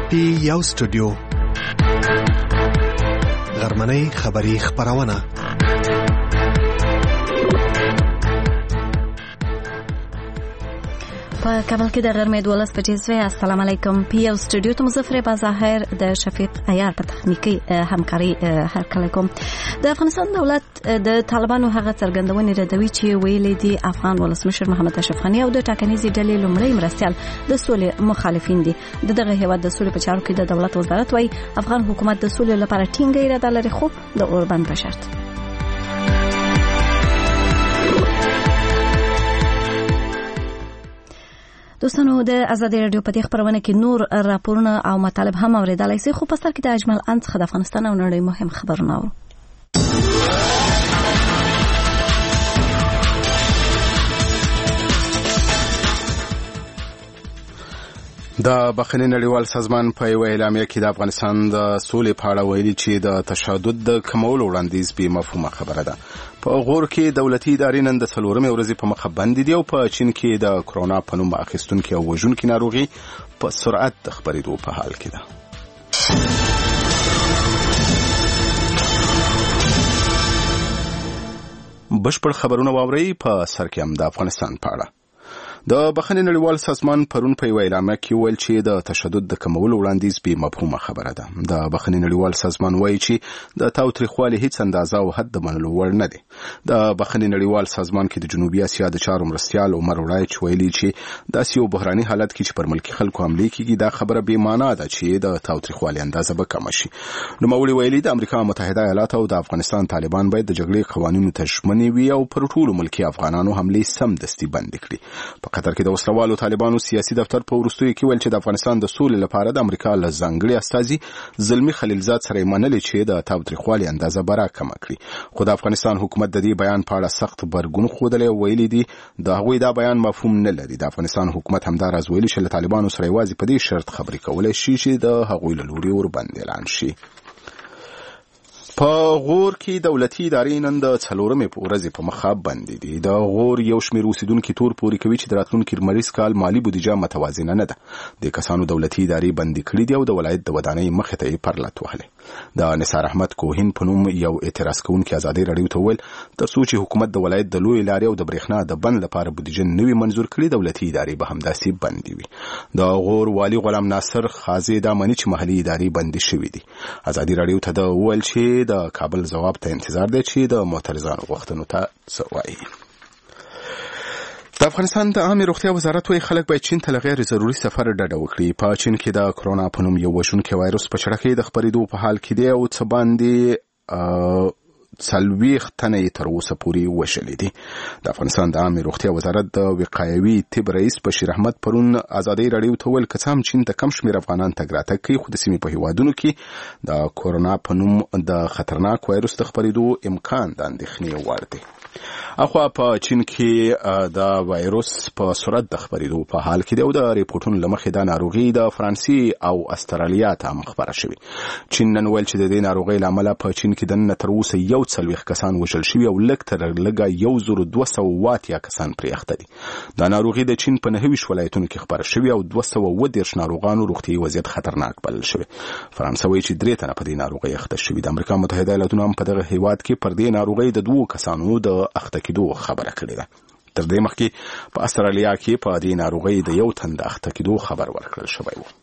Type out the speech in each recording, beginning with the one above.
پی یو سټوډیو غرمنۍ خبری خبرونه په کابل کې د غرمې 12 بجې. السلام علیکم. پی یو سټوډیو ته مظفر بازاهر د شفیق عیار په تخنیکی همکاري هرکله کوم. د افغانستان دولت د طالبانو هغه څرګندونې ردوي چې ویلي دي افغان ولسمشر محمد اشرف غنی او د ټاکنیزې ډلې لومړی مرستیال د سولې مخالفین دي. دغه هیواد د سولې په چارو کې د دولت وزارت وايي افغان حکومت د سولې لپاره ټینګه اراده لري، خو د اوربند په شرط. دوستانو د ازادي رادیو په دې خبرونه کې نور راپورونه او مطالب هم اوریدلای شئ، خو په سر کې د اجمل انس خد افغانستان او نړۍ مهم خبرونه اورو. د بخښنې نړیوال سازمان په یو اعلامیه کې د افغانستان د سولې په اړه ویلي چې د تشدد د کمولو وړاندیز بې مفهومه خبره ده. په غور کې دولتي ادارې نن د 4 ورځې په مخه بندې دي او په چین کې د کرونا په نوم اخیستونکې او وژونکې ناروغي په سرعت د خپرېدو په حال کې ده. بشپړ خبرونه واورئ. په سر کې هم د افغانستان په اړه د بخښنې نړیوال سازمان پرون په یو اعلامیه کې ویل چې د تشدد د کمولو وړاندیز بې مفهومه خبره ده. د بخښنې نړیوال سازمان وایي چې د تاوتریخوالي هیڅ اندازه او حد د منلو وړ نه دی. د بخښنې نړیوال سازمان کې د جنوبي اسیا د چارو مرستیال عمر وړایچ ویلي چې داسې یو بحراني حالت کې چې پر ملکي خلکو حملې کېږي دا خبره بې معنا ده چې د تاوتریخوالي اندازه به کمه شي. نوموړي ویلي د امریکا متحده ایالات او د افغانستان طالبان باید د جګړې قوانینو ته ژمنې وي او پر ټولو ملکي افغانانو حملې سمدستي بندې کړي. په قطر کې د وسلوالو طالبانو سیاسي دفتر په وروستیو کې ویل چې د افغانستان د سولې لپاره د امریکا له ځانګړي استازي زلمي خلیلزاد سره منلې چې د تاوتریخوالي اندازه به راکمه کړي، خو د افغانستان حکومت د دې بیان په اړه سخت غبرګون ښودلی او ویلي دي د هغوی دا بیان مفهوم نه لري. د افغانستان حکومت همداراز ویلي چې له طالبانو سره یوازې په دې شرط خبرې کولی شي چې د هغوی له لوري وربند اعلان شي. په غور کې دولتي ادارې نن د 4 ورځې په مخه بندې دي. د غور یو شمېر اوسیدونکي تور پورې کوي چې د راتلونکي لمریز کال مالي بودیجه متوازنه نه ده. د کسانو دولتي ادارې بندي کړي دي او د ولایت د ودانۍ مخې ته یې پرلت وهلې. د نثار احمد کوهین په نوم یو اعتراض کوونکی ازادي راډیو ته ویل تر څو چې حکومت د ولایت د لوی لارې او د برېښنا د بند لپاره بودیجه نوي منظور کړي دولتي ادارې به همداسې بندي وي. د غور والی غلام ناصر خازي دا مني چې محلي ادارې بندي شوې دي. ازادي راډیو ته د ویل چې د کابل جواب ته انتظار دی چې د معترضانو غوښتنو ته څه وایي. د افغانستان د عامه روغتیا وزارت وايي خلک باید چین ته له غیر ضروري سفر ډډه وکړي. په چین کې د کرونا په نوم یو وژونکی وایرس په چټکۍ د خپرېدو په حال کې دی او څه باندې 40 تنه تر اوسه پورې وشلې دي. د افغانستان د عامه روغتیا وزارت د وقایوي طب رئیس بشیر احمد پرون ازادي راډیو ته ویل که څه هم چین ته کم شمېر افغانان تګ راتګ کوي، خو د سیمې په هیوادونو کې د کرونا په نوم د خطرناک وایرس د خپرېدو امکان د اندېښنې وړ دی. اخوا په چین کې د وایرس په سرعت د خپرېدو په حال کې دی او د ریپورتونو له مخې د ناروغي د فرانسې او استرالیا ته هم خپره شوې. چین نن ویل چې د دې ناروغۍ له امله په چین کې دننه تر اوسه 40 کسان وژل شوي او لږ تر لږه 1280 کسان پرې اخته دي. د ناروغي د چین په 29 ولایتونو کې خپره شوې او 230 ناروغانو روغتیایي وضعیت خطرناک بلل شوی. فرانسه وایي چې 3 تنه په دې ناروغۍ اخته شوي. د امریکا متحده ایالاتونو هم په دغه هیواد کې پر دې ناروغۍ د 2 کسانو د اخته کېدو خبره کړې ده. تر دې مخکې په استرالیا کې په دې ناروغۍ د 1 تن د اخته کېدو خبر ورکړل شوی و.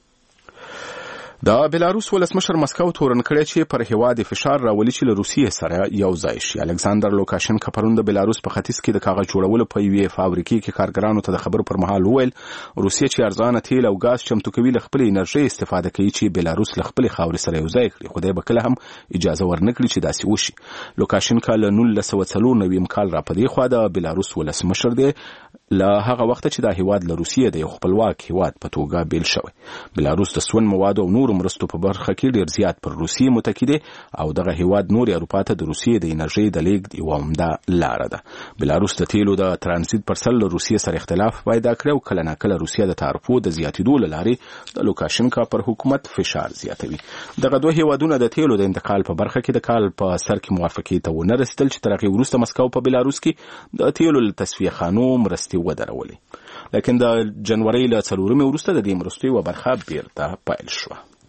د بلاروس ولسمشر مسکو تورن کړی چې پر هیواد فشار راولي چې له روسیې سره یو ځای شي. الکساندر لوکاشنکو پرون د بلاروس په ختیځ کې د کاغذ جوړولو په یوې فابریکې کې کارګرانو ته د خبرو پر مهال وویل روسیه چې ارزانه تیل او غاز چمتو کوي له خپل انرژي استفاده کوي چې بلاروس له خپل خاورې سره یو ځای کړي، خو دی به کله هم اجازه ورنکړي چې داسې وشي. لوکاشنکو له 1994 کال را پدې خوا د بلاروس ولسمشر دی له هغه وخت چې د هیواد له روسیې د یو خپلواک هیواد په توګه بیل شوی. بلاروس د سون موادو او نورو مرستو په برخه کې ډیر زیات پر روسیې متکی دی او دغه هیواد نور اروپا ته د روسیې د انرژي د لیږد یوه عمده لاره ده. بلاروس د تیلو د ترانزیت پر سر له روسیې سره اختلاف پیدا کړی او کله ناکله روسیه د تعرفو د زیاتېدو له لارې د لوکاشنکو پر حکومت فشار زیاتوي. دغه دوه هیوادونه د تیلو د انتقال په برخه کې د کال په سر کې موافقې ته ونه رسیدل چې تر هغې وروسته مسکو په بلاروس کې د تیلو له تصفیه خانو مرستې ودرولې. لیکن د جنوري له 4 وروسته د دې مرستې یوه برخه بیرته پیل شوه.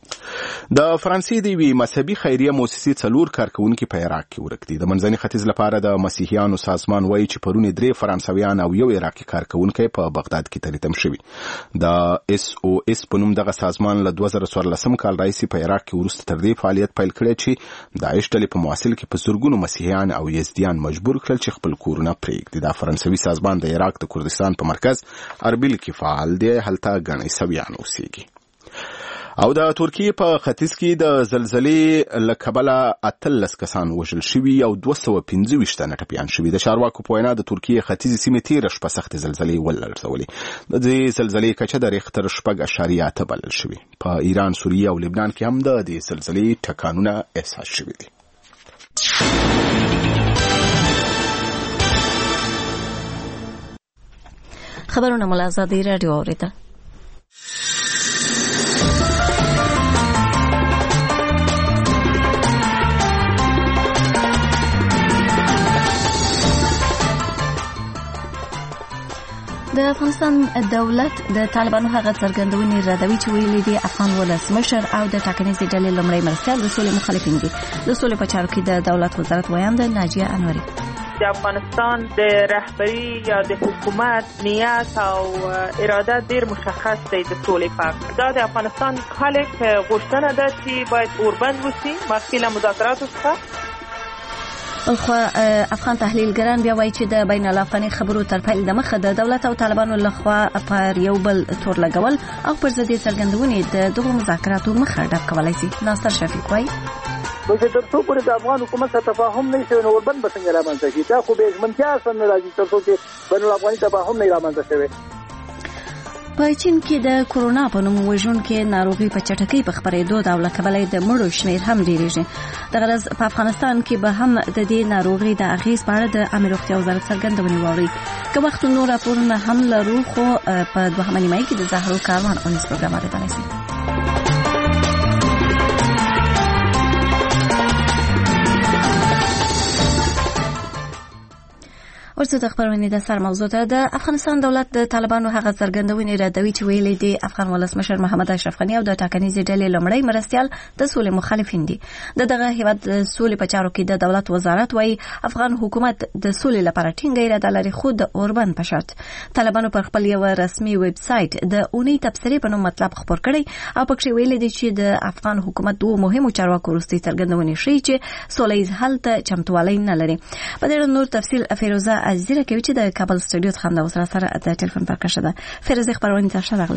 د فرانسې د یوې مذهبي خیریه موسسې 4 کارکونکي په عراق کې ورک دي. د منځني ختیځ لپاره د مسیحیانو سازمان وایي چې پرونی 3 فرانسویان او یو عراقي کارکونکی په بغداد کې تریتم شوي. د SOS په نوم دغه سازمان له 2014 کال راهیسې په عراق کې وروسته تر دې فعالیت پیل کړی چې داعش ډلې په موصل کې په زرګونو مسیحیان او یزدیان مجبور کړل چې خپل کورونه پرېږدي. دا فرانسوي سازمان د عراق د کردستان په مرکز اربیل کې فعال دی. هلته ګڼې سویان اوسېږي. او د ترکیې په ختیځ کې د زلزلې له کبله 18 کسان وژل شوي او 225 تنه ټپیان شوي. د چارواکو په وینا د ترکیې ختیځې سیمې تېره شپه سختې زلزلې ولړزولې. د دې زلزلې کچه د ریختر 6.8 بلل شوې. په ایران، سوریه او لبنان کې هم د دې زلزلې ټکانونه احساس شوي دي. خبرونه مو له آزادۍ راډیو اورېدل. د افغانستان دولت د طالبانو هغه څرګندونې ردوي چې ویلي دي افغان ولسمشر او د ټاکنیزې ډلې لومړی مرستیال د سولې مخالفین دي. د سولې په چارو کې د دولت وزارت ویاند ناجیه انوري د افغانستان د رهبری یا د حکومت نیت او اراده ډیر مشخص دی د سولې په. دا د افغانستان خلک غوښتنه ده چې باید اوربند وشي مخکې له مذاکراتو څخه. خو افغان تحلیلګران بیا وایي چې د بین الافغاني خبرو تر پیل دمخه د دولت او طالبانو لخوا پر یو بل تور لګول او پر ضد څرګندونې د دغو مذاکراتو مخه ډب کولای شي. ناصر شفیق وایي چې تر څو پورې د افغان حکومت سره تفاهم نه شي نو اوربند به څنګه رامنځته شي. دا خو به ژمنتیا سره نه راځي تر څو چې بین الافغاني تفاهم نه رامنځته شي. په چین کې د کورونا په نوم وژونکې ناروغي په چټکۍ په خپرېدو دا له کبله د مړو شمېر هم ډېرېږي. دغه ورځ په افغانستان کې به هم د دې ناروغي د اغېز په اړه د عامه روغتیا وزارت څرګندونې واوري. که وخت نور راپورونه هم لرو خو په دوهمه نیمایي کې د زهرو کاروان اونیز پروګرام اورېدلی شئ. ورته د خبرونې د سر موضوع ته د افغانستان دولت د طالبانو هغه څرګندونې ردوي چې ویلي دي افغان ولسمشر محمد اشرف غني او د ټاکنیزې ډلې لومړی مرستیال د سولې مخالفین دي. دغه هیواد د سولې په چارو کې د دولت وزارت وایي افغان حکومت د سولې لپاره ټینګه اراده لري خو د اوربند په شرط. طالبانو پر خپل یو رسمي ویب سایټ د اونۍ تبصرې په نوم مطلب خپور کړی او پکې ویلي دي چې د افغان حکومت دوه مهمو چارواکو وروستۍ څرګندونې ښیي چې سولهییز حل ته چمتووالی نه لري. په دې نور تفصیل فیروزه عزیزه کوي چې د کابل استودیو څخه د وسره سره د ټلیفون پر کښه ده. فیروزه خبرونه تاسو راغله.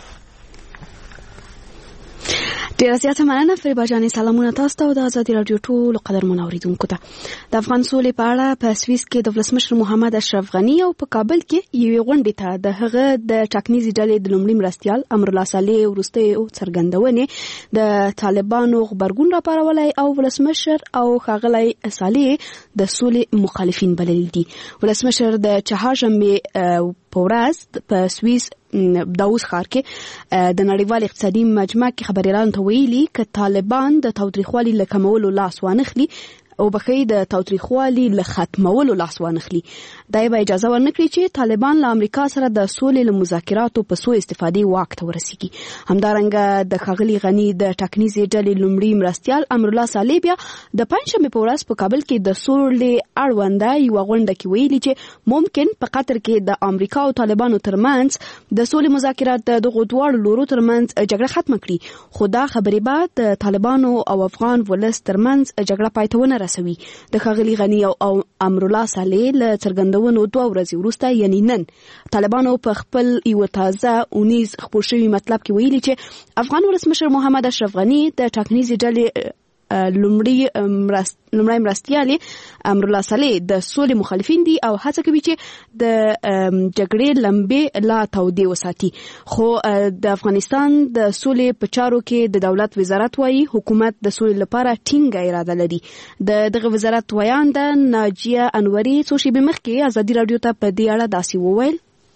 ډیره زیاته مننه فریبا جانې. سلامونه تاسو ته او د ازادي رادیو ټول قدرمن اوریدونکو ته. د افغان سولې په اړه په سویس کې د ولسمشر محمد اشرف غني او په کابل کې یوې غونډې ته د هغه د ټاکنیزې ډلې د لومړي مرستیال امرالله صالح وروستۍ څرګندونې د طالبانو غبرګون راپارولای او ولسمشر او ښاغلی صالح د سولې مخالفین بلل دي. ولسمشر د چهارشنبې په ورځ په سویس داوود ښار کې د نړیوال اقتصادي مجمع کې خبريالانو ته ویلي چې طالبان د تاوتریخوالي له کمولو لاس وانخلي او بخې د تاوتریخوالي له ختمولو لاس وانخلي. دا به اجازه ورنکړي چې طالبان له امریکا سره د سولې له مذاکراتو په سوء استفادې واک ته ورسیږي. همدارنګه د ښاغلي غني د ټاکنیزې ډلې لومړي مرستیال امرالله صالح بیا د پنځشنبې په ورځ په کابل کې د سولې اړونده یوه غونډه کې ویلي چې ممکن په قطر کې د امریکا او طالبانو ترمنځ د سولې مذاکرات د دغو دواړو لورو ترمنځ جګړه ختمه کړي. خو دا خبرې به د طالبانو او افغان ولس ترمنځ جګړه پای ته ونه رسوي. د ښاغلي غني او امرالله صالح له څرګندونو 2 ورځې وروسته یعنی نن طالبانو په خپل یو تازه اونیز خپور شوی مطلب کې ویلي چې افغان ولسمشر محمد اشرف غني د ټاکنیزې ډلې لومړی مرستیال امرالله صالح د سولې مخالفین دي او هڅه کوي چې د جګړې لمبې لا تودې وساتي. خو د افغانستان د سولې په چارو کې د دولت وزارت وایي حکومت د سولې لپاره ټینګه اراده لري. دغه وزارت ویاند ناجیه انوري څو شېبې مخکې ازادي رادیو ته په دې اړه داسې وویل.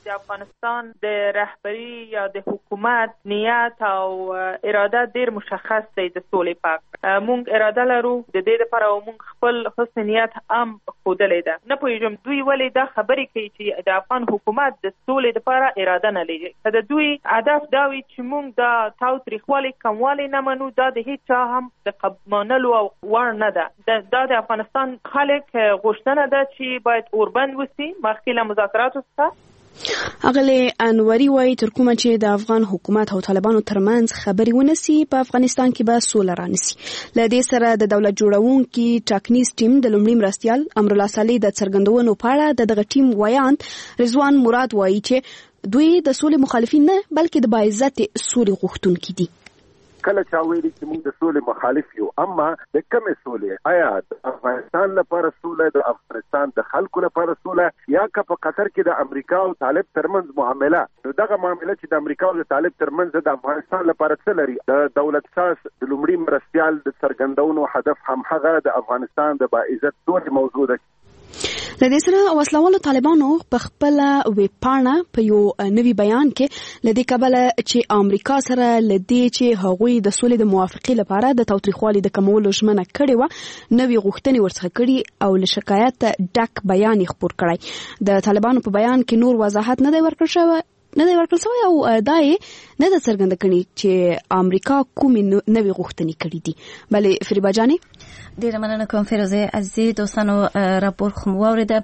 د افغانستان د رهبری یا د حکومت نیت او اراده ډیر مشخص دی د سولې په اړه. مونږ اراده لرو د دې لپاره او مونږ خپل حسن نیت هم ښودلې ده. نه پوهیږم دوی ولې دا خبرې کوي چې د افغان حکومت د سولې لپاره اراده نه لري. که د دوی هدف دا وي چې مونږ دا تاوتریخوالی کموالی نه منو، دا د هیڅ چا هم د منلو او وړ نه ده. دا د افغانستان خلک غوښتنه ده چې باید اوربند وسی مخکې له مذاکراتو څخه. اغلی انوري وایي تر کومه چې د افغان حکومت او طالبانو ترمنځ خبرې ونسی په افغانستان کې به سوله رانسی. له دې سره د دولت جوړونکي ټاکنیز ټیم د لومړي مرستیال امرالله صالح د څرګندونو په اړه دغه ټیم ویاند رضوان مراد وایي چې دوی د سولې مخالفین نه بلکې د باعزت سولې غوښتونکي دي. کله چا ویلي چې موږ د سولې مخالف یو، اما د کومې سولې؟ آیا د افغانستان لپاره سوله، د افغانستان د خلکو لپاره سوله، یا که په قطر کې د امریکا او طالب ترمنځ معامله؟ نو دغه معامله چې د امریکا او د طالب ترمنځ د افغانستان لپاره څه لري؟ د دولت ساز د لومړي مرستیال د څرګندونو هدف هم هغه د افغانستان د باعزت سولې موضوع ده. له دې سره وسلوالو طالبانو په خپل ویبپاڼه په یو نوي بیان کې لدې کبله چې امریکا سره لدې چې هغوی د سولې د موافقې لپاره د تاوتریخوالي د کمولو ژمنه کړې و، نوي غوښتنې ورڅخه کړي او له شکایت ډک بیان خپور کړی. د طالبانو په بیان کې نور وضاحت نه دی ورکړل شوی او دا یې نه ده څرګنده کړې چې امریکا کومې نوي غوښتنې کړې دي. بلې فریبا جانې ډیره مننه کوم فیروزه عزیزي. دوستانو راپور خو واوریده.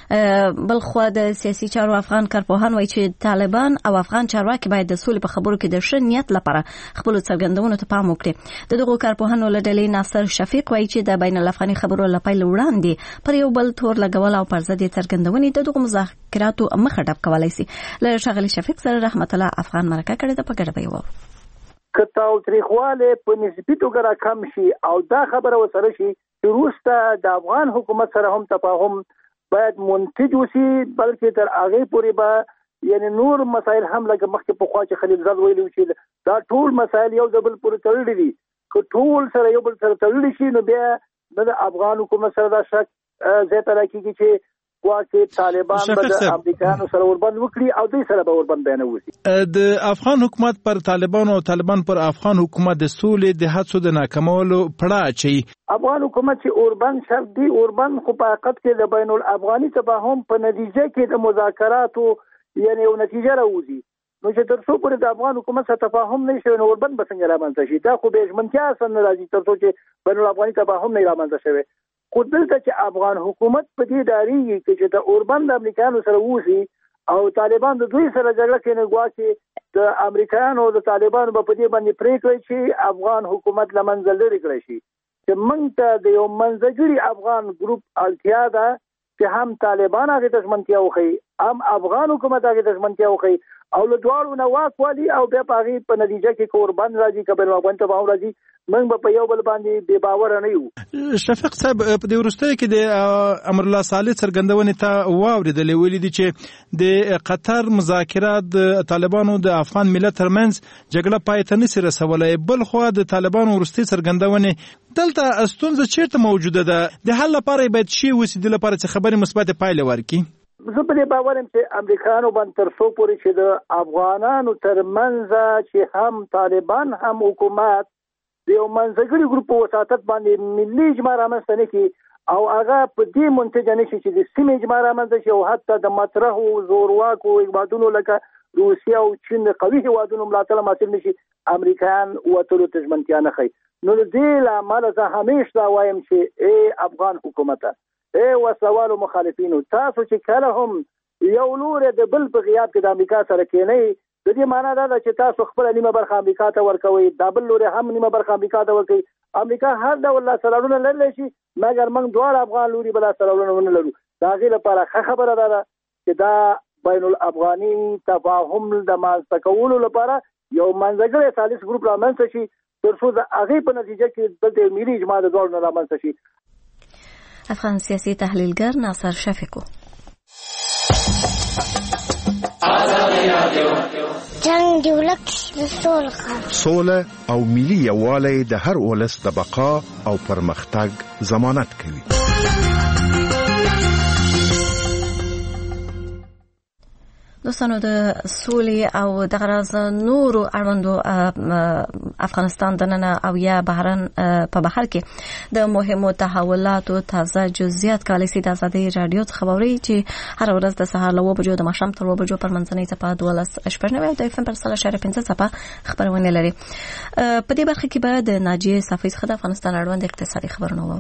بل خو د سیاسي چارو افغان کارپوهان وایي چې طالبان او افغان چارواکي باید د سولې په خبرو کې د ښه نیت لپاره خپل څرګندونو ته پام وکړي. د دغو کارپوهانو له ډلې ناصر شفیق وایي چې د بین الافغاني خبرو له پیل وړاندې پر یو بل تور لګول او پر ضد څرګندونې د دغو مذاکراتو مخه ډب کولای شي. له ښاغلي شفیق سره رحمت الله افغان مرکه کړې ده، په ګډه به یې که تاوتریخوالی په نسبي توګه راکم شي او دا خبره وسره شي چې وروسته د افغان حکومت سره هم تفاهم باید منتج وشي، بلکې تر هغې پورې به یعنی نور مسایل هم لکه مخکې پخوا چې خلیل زاد ویلي چې دا ټول مسایل یو د بل پورې تړلي دي. که ټول سره یو بل سره تړلي شي نو بیا نه د افغان حکومت سره دا شک ځای پیدا کېږي چې واکه طالبان به د امریکایانو سره وربند وکړي او دوی سره به وربند بیان وکړي. د افغان حکومت پر طالبانو او طالبان پر افغان حکومت د سولې د هڅو د ناکامولو پړه اچي. افغان حکومت چې اوربند شرط دی، اوربند خو په حقیقت کې د بین الافغاني تفاهم په نتیجه کې د مذاکراتو یعنی یو نتیجه راوځي. نو چې تر څو پورې د افغان حکومت سره تفاهم نه شي نو اوربند به څنګه رامنځته شي؟ دا خو به ژمنتیا اصلا نه راځي تر څو چې بین الافغاني تفاهم نه رامنځته شوی. خو دلته چې افغان حکومت په دې ډاریږي چې د اوربند امریکایانو سره ووسي او طالبان د دوی سره جګړه کوي، نو ګواکې د امریکایانو د طالبانو په دې باندې پریکړه چې افغان حکومت له منځه لرې کړی شي. چې موږ ته د یو منځګړي افغان ګروپ اړتیا ده چې هم طالبان هغې ته ژمنتیا وښیي، هم افغان حکومت هغې ته ژمنتیا وښیي او له دواړو نه واک والي او بیا په هغې په نتیجه کې که اوربند راځي که بین الافغاني تفاهم راځي موږ به په یو بل باندې بې باوره نه یو. شفیق صاحب په دې وروستیو کې د امرالله صالح څرګندونې ته واورېدلې، ویلي دي چې د قطر مذاکرات د طالبانو د افغان ملت ترمنځ جګړه پای ته نشي رسولی. بل خو د طالبانو وروستۍ څرګندونې دلته ستونزه چیرته موجوده ده؟ د حل لپاره باید شی وسي د لپاره چې خبرې مثبتې پایلې ورکړي. زه په دې باور یم چې امریکایانو باندې تر څو پورې چې د افغانانو ترمنځ چې هم طالبان هم حکومت د یو منځګړي ګروپ په وساطت باندې ملي اجماع رامنځته نه کړي او هغه په دې منتجه نه شي چې د سیمې اجماع رامنځته شي او حتی د مطرحو زورواکو هېوادونو لکه روسیه او چین د قوي هېوادونو ملاتړ حاصل نه شي، امریکایان وتلو ته ژمنتیا نه ښیي. نو د دې له امله زه همیش دا وایم چې ای افغان حکومته، ای وسلوالو مخالفینو، تاسو چې کله هم یو لوری د بل په غیاب کې د امریکا سره کېنئ، د دې معنا دا ده چې تاسو خپل نیمه برخه امریکا ته ورکوئ، دا بل لوری هم نیمه برخه امریکا ته ورکوئ. امریکا هر ډول لاسته لرلی شي مګر موږ دواړه افغان لوري به لاسته ونه لرو. د هغې لپاره ښه خبره دا ده چې دا بین الافغاني تفاهم د مازته کولو لپاره یو منځګړی ثالث ګروپ رامنځته شي تر څو د هغې په نتیجه کې دلته ملي اجماع د دواړو نه رامنځته شي. افغان سیاسي تحلیلگر ناصر شفیق. جنگ د ولک د سوله او ملي یووالی د هر ولس د بقا او پرمختګ ضمانت کوي. دوستانو د سولې او د غرض نورو اړوندو افغانستان دننه او یا بهرن په بهر کې د مهمو تحولاتو تازه جزئیات کولای شي د آزادي رادیو څخه خبري چې هر ورځ د سهار له 9 بجو د ماښام تر 9 بجو پر منځنۍ څپه 12:15 د اف ام پر 3.5 څپه خبرونه لري. په دې برخه کې به د ناجیه صافی څخه د افغانستان اړوند اقتصادي خبرونه وورو.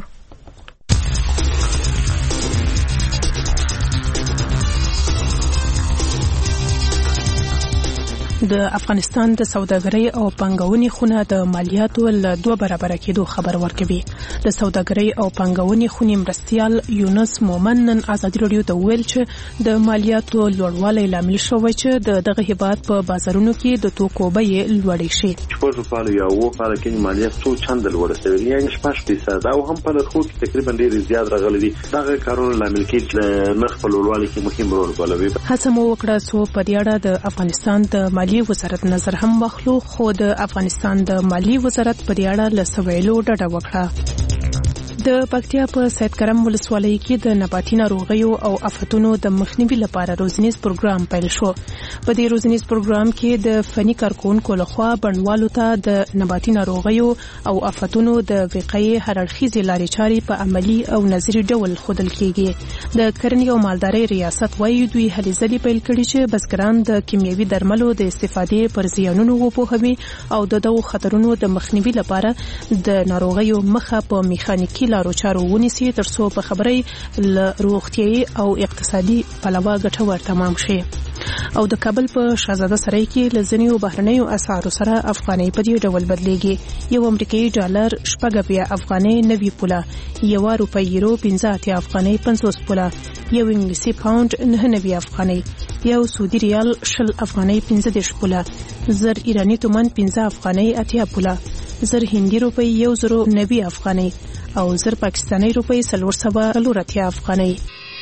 د افغانستان د سوداګرۍ او پانګونې خونه د مالیاتو له 2 برابره کېدو خبر ورکوي. د سوداګرۍ او پانګونې خونې مرستیال یونس مومن نن آزادي رادیو ته ویل چې د مالیاتو لوړوالی لامل شوی چې دغه هیواد په بازارونو کې د توکو بیې لوړې شي. په پاله یا و پاله کې مالیات څو چنده لوړه شوې، یعنی 8% او هم په لرخو کې تقریبا ډېر زیات راغلي دي. دغه کارونه لامل کېږي چې نرخ په لوړوالي کې مهم رول ولوي. هڅه مو وکړه څو په دې اړه د افغانستان د مالیې وزارت نظر هم واخلو، خو د افغانستان د مالیې وزارت په دې اړه له سویلو ډډه وکړه. د پکتیا په سید کرم ولسوالۍ کې د نباتي ناروغیو او آفتونو د مخنیوي لپاره روزنیز پروګرام پیل شو. په دې روزنیز پروګرام کې د فني کارکونکو لخوا بڼوالو ته د نباتي ناروغیو او آفتونو د وقایې هر اړخیزې لارې چارې په عملی او نظري ډول ښودل کېږي. د کرنې او مالدارۍ ریاست وايي دوی هلې ځلې پیل کړي چې بزګران د کیمیاوي درملو د استفادې پر زیانونو وپوهوي او د دغو خطرونو د مخنیوي لپاره د ناروغیو مخه په میخانیکي لارو چارو ونیسي ترڅو په خبرې له روغتیايي او اقتصادي پلوه ګټور تمام شي. او د کابل په شاهزاده سرای کې لزنیو بهرنیو اسعارو سره افغاني په دې ډول بدلېږي. یو امریکایي ډالر 8 افغاني 90 پوله، یو روپۍ یورو 15 افغاني 50 پوله، یو انګلیسي پاوند 99 افغاني، یو سعودي ریال 20 افغاني 15 پوله، زر ایرانی تومان 15 افغاني 80 پوله، زر هندي روپۍ 1090 افغاني او زر پاکستاني روپۍ 480 افغاني.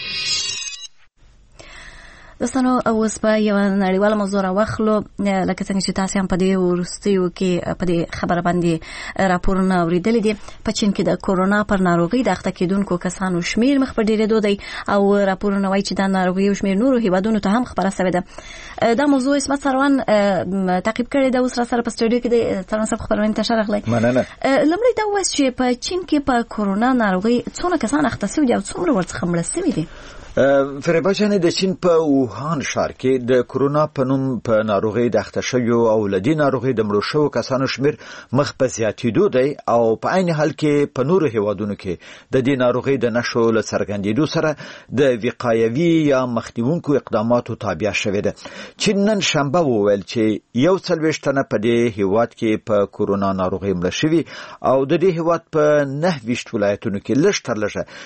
دوستانو اوس په یو نړیواله موضوع راوخلو، لکه څنګه چې تاسو هم په دې وروستیو کې په دې خبره باندې راپورونه اوریدلي دي. په چین کې د کورونا پر ناروغي د اخته کېدونکو کسانو شمیر مخ په ډیرېدو دی او راپورونه وایي چې دا ناروغي او شمیر نورو هیوادونو ته هم خبره شوې ده. دا موضوع اسمت سروان تعقیب کړی دا اوس را سره په سټوډیو کې د سروان صاحب خبرونه ته شرغلی. مننه. لمړی دا وایي چې په چین کې په کورونا ناروغي څونه کسان اخته شوي دي او څومره ورڅخه مړه شوي دي؟ فریبا جان، د چین په ووهان ښار کې د کورونا په نوم په ناروغي د اخته شویو او لدی ناروغي د مړو شوو کسانو شمیر مخ په زیاتېدو دی او په عین حال کې په نورو هیوادونو کې د دې ناروغي د نښو له څرګندېدو سره د وقایوي یا مخنیوونکو اقداماتو تابع شوې ده. چین نن شنبه وویل چې 41 تنه په دې هیواد کې په کورونا ناروغي مړه شوي او د دې هیواد په 29 ولایتونو کې لږ تر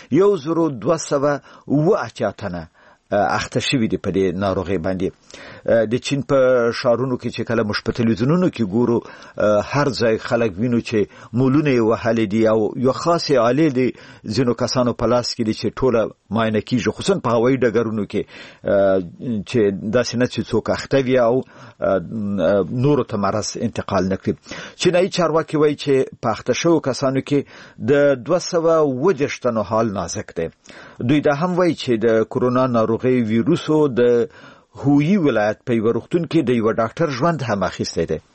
لږه 1200 تنه اخته شوي دي په دې ناروغي باندې. د چین په ښارونو کې چې کله موږ په تلویزیونونو کې ګورو هر ځای خلک وینو چې مولونه یې وهلي دي او یو خاصې آلې د ځینو کسانو په لاس کې دي چې ټوله معاینه کېږي، خصوصا په هوایي ډګرونو کې چې داسې نه چې څوک اخته وي او نورو ته مرض انتقال نه کړي. چینایي چارواکي وایي چې په اخته شوو کسانو کې د 220 تنو حال نازک دی. دوی دا هم وایي چې د کورونا ناروغي ویروسو د هویي ولایت په یو روغتون کې د یو ډاکټر ژوند هم اخیستی دی.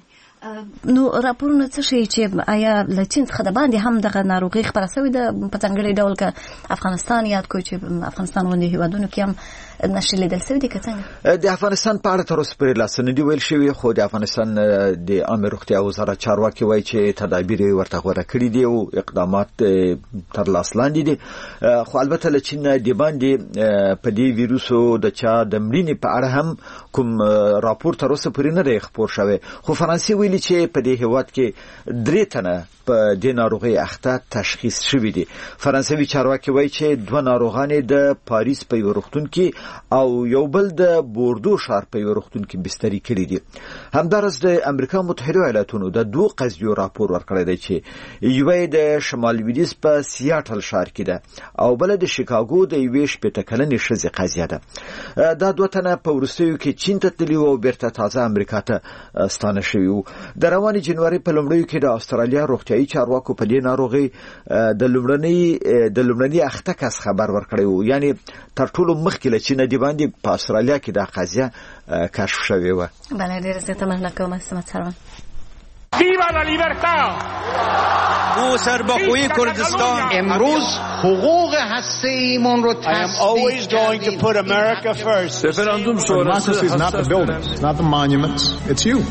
نو راپورونه څه شي چې آیا له چین څخه د باندې هم دغه ناروغي خبره شوې ده؟ په ځانګړي ډول که افغانستان یاد کوو چې افغانستان غوندې هیوادونو کې هم نشي لیدل شوی دي که څنګه؟ د افغانستان په اړه تر اوسه پورې لاس نه دي ویل شوي، خو د افغانستان د عامه روغتیا وزارت چارواکي وایي چې تدابیر یې ورته غوره کړي دي او اقدامات تر لاس لاندې دي. خو البته له چین د باندې په دې ویروسو د چا د مړینې په اړه هم کوم راپور تر اوسه پورې نه دی خپور شوی. خو فرانسې ویلي چې په دې هیواد کې 3 تنه په دې ناروغي اخته تشخیص شوي دي. فرانسوي چارواکي وایي چې 2 ناروغان د پاریس په یو روغتون کې او یو بل د بوردو ښار په یو روغتون کې بستري کړي دي. همدارس د امریکا متحده ایالاتونو د 2 قضیو راپور ورکړی دی چې یو د شمال لویدیځ په سیاټل ښار کې ده او بل د شیکاګو د 18 کلنې ښځې قضیه ده. دا 2 تنه په وروستیو کې چین ته تللي او بیرته تازه امریکا ته ستانه شوي وو. د روانې جنوري په لومړیو کې د استرالیا روغتیايي چارواکو په دې ناروغي د لومړني اخته کس خبر ورکړی وو، یعنی تر ټولو مخکې له چین سینه دی باندې په استرالیا کې د قضیه کشف شوې و. بله ډېر زیاته مننه کوم سمت سروان. ویوا لا لیبرتا. او سربخوی کردستان امروز حقوق هسته ایمان رو تصدیق کردیم. I am always going to put America first. Referendum is not the buildings, not the monuments, it's you.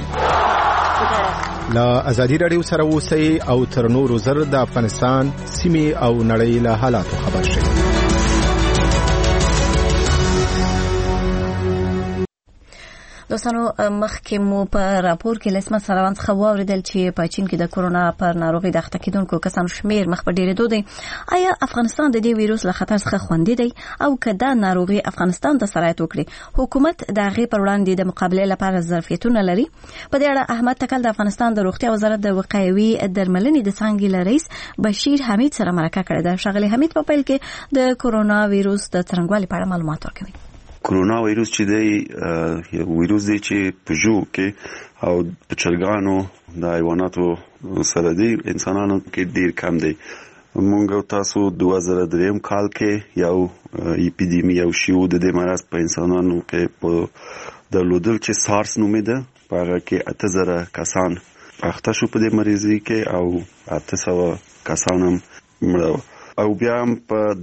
لا ازادي رادیو سره اوسئ او تر نورو زر د افغانستان سیمې او نړۍ له حالاتو خبر شئ. دوستانو مخکې مو په راپور کې لسمه سروان څخه واوریدل چې په چین کې د کورونا پر ناروغي د اخته کېدونکو کسانو شمیر مخ په ډېرېدو دی. آیا افغانستان د دې ویروس له خطر څخه خوندي دی او که دا ناروغي افغانستان ته سرایت وکړي حکومت د هغې پر وړاندې د مقابلې لپاره ظرفیتونه لري؟ په دې اړه احمد تکل د افغانستان د روغتیا وزارت د وقایوي درملنې د څانګې له رئیس بشیر حمید سره مرکه کړې ده. ښاغلی حمید په پیل کې د کورونا ویروس د څرنګوالي په اړه معلومات ورکوي. کورونا ویروس چې دی یو ویروس دی چې په ژوو کې او په چرګانو د حیواناتو سره دی، انسانانو کې ډیر کم دی. مونږ تاسو 2003 کال کې یو اپیډیمی او شیو د دې مرض په انسانانو کې په درلودل چې سارس نومېده. په هغه کې 8000 کسان اخته شو په دې مریضي کې او 800 کسان هم مړه. او بیا په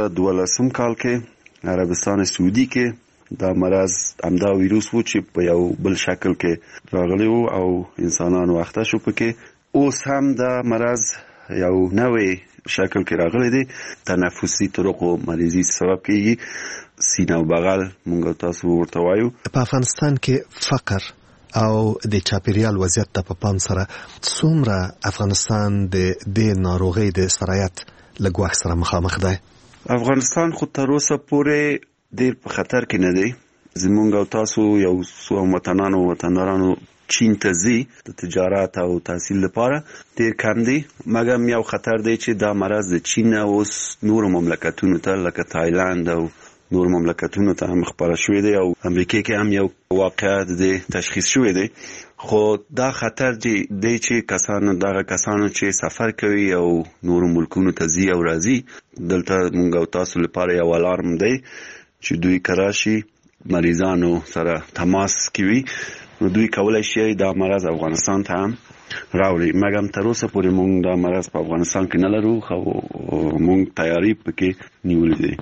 2012 کال کې عربستان سعودي کې دا مرض همدا ویروس و چې په یو بل شکل کې راغلی و او انسانانو اخته شو پکې. اوس هم دا مرض یو نوې شکل کې راغلی دی، تنفسي طرقو مریضي سبب کېږي، سینه او بغل مونږ تاسو ورته وایو. په افغانستان کې فقر او د چاپیریال وضعیت ته په پام سره څومره افغانستان د دې ناروغۍ د سرایت له ګواښ سره مخامخ دی؟ افغانستان خو تر اوسه پورې ډیر په خطر کې نه دی. زمونږ او تاسو یو څو وطندارانو چین ته ځي د تجارت او تحصیل لپاره ډیر کم دی، مګر یو خطر دی چې دا مرض د چین اوس نور مملکتونو ته لکه تایلند او نور مملکتونو ته هم خپاره شوی دی او امریکا کې هم یو واقعیت دی تشخیص شوی دی. خو دا خطر دی چې کسانو چې سفر کوي او نور ملکونو ته ځي او راځي، دلته مونږ او تاسو لپاره یو الارم دی چې دوی کراشي مریضانو سره تماس کوي، نو دوی کولای شي دا مرض افغانستان ته هم راوړي. مګر تر اوسه پورې مونږ دا مرض په افغانستان کې نه لرو، خو مونږ تیاری پکې نیولې دي.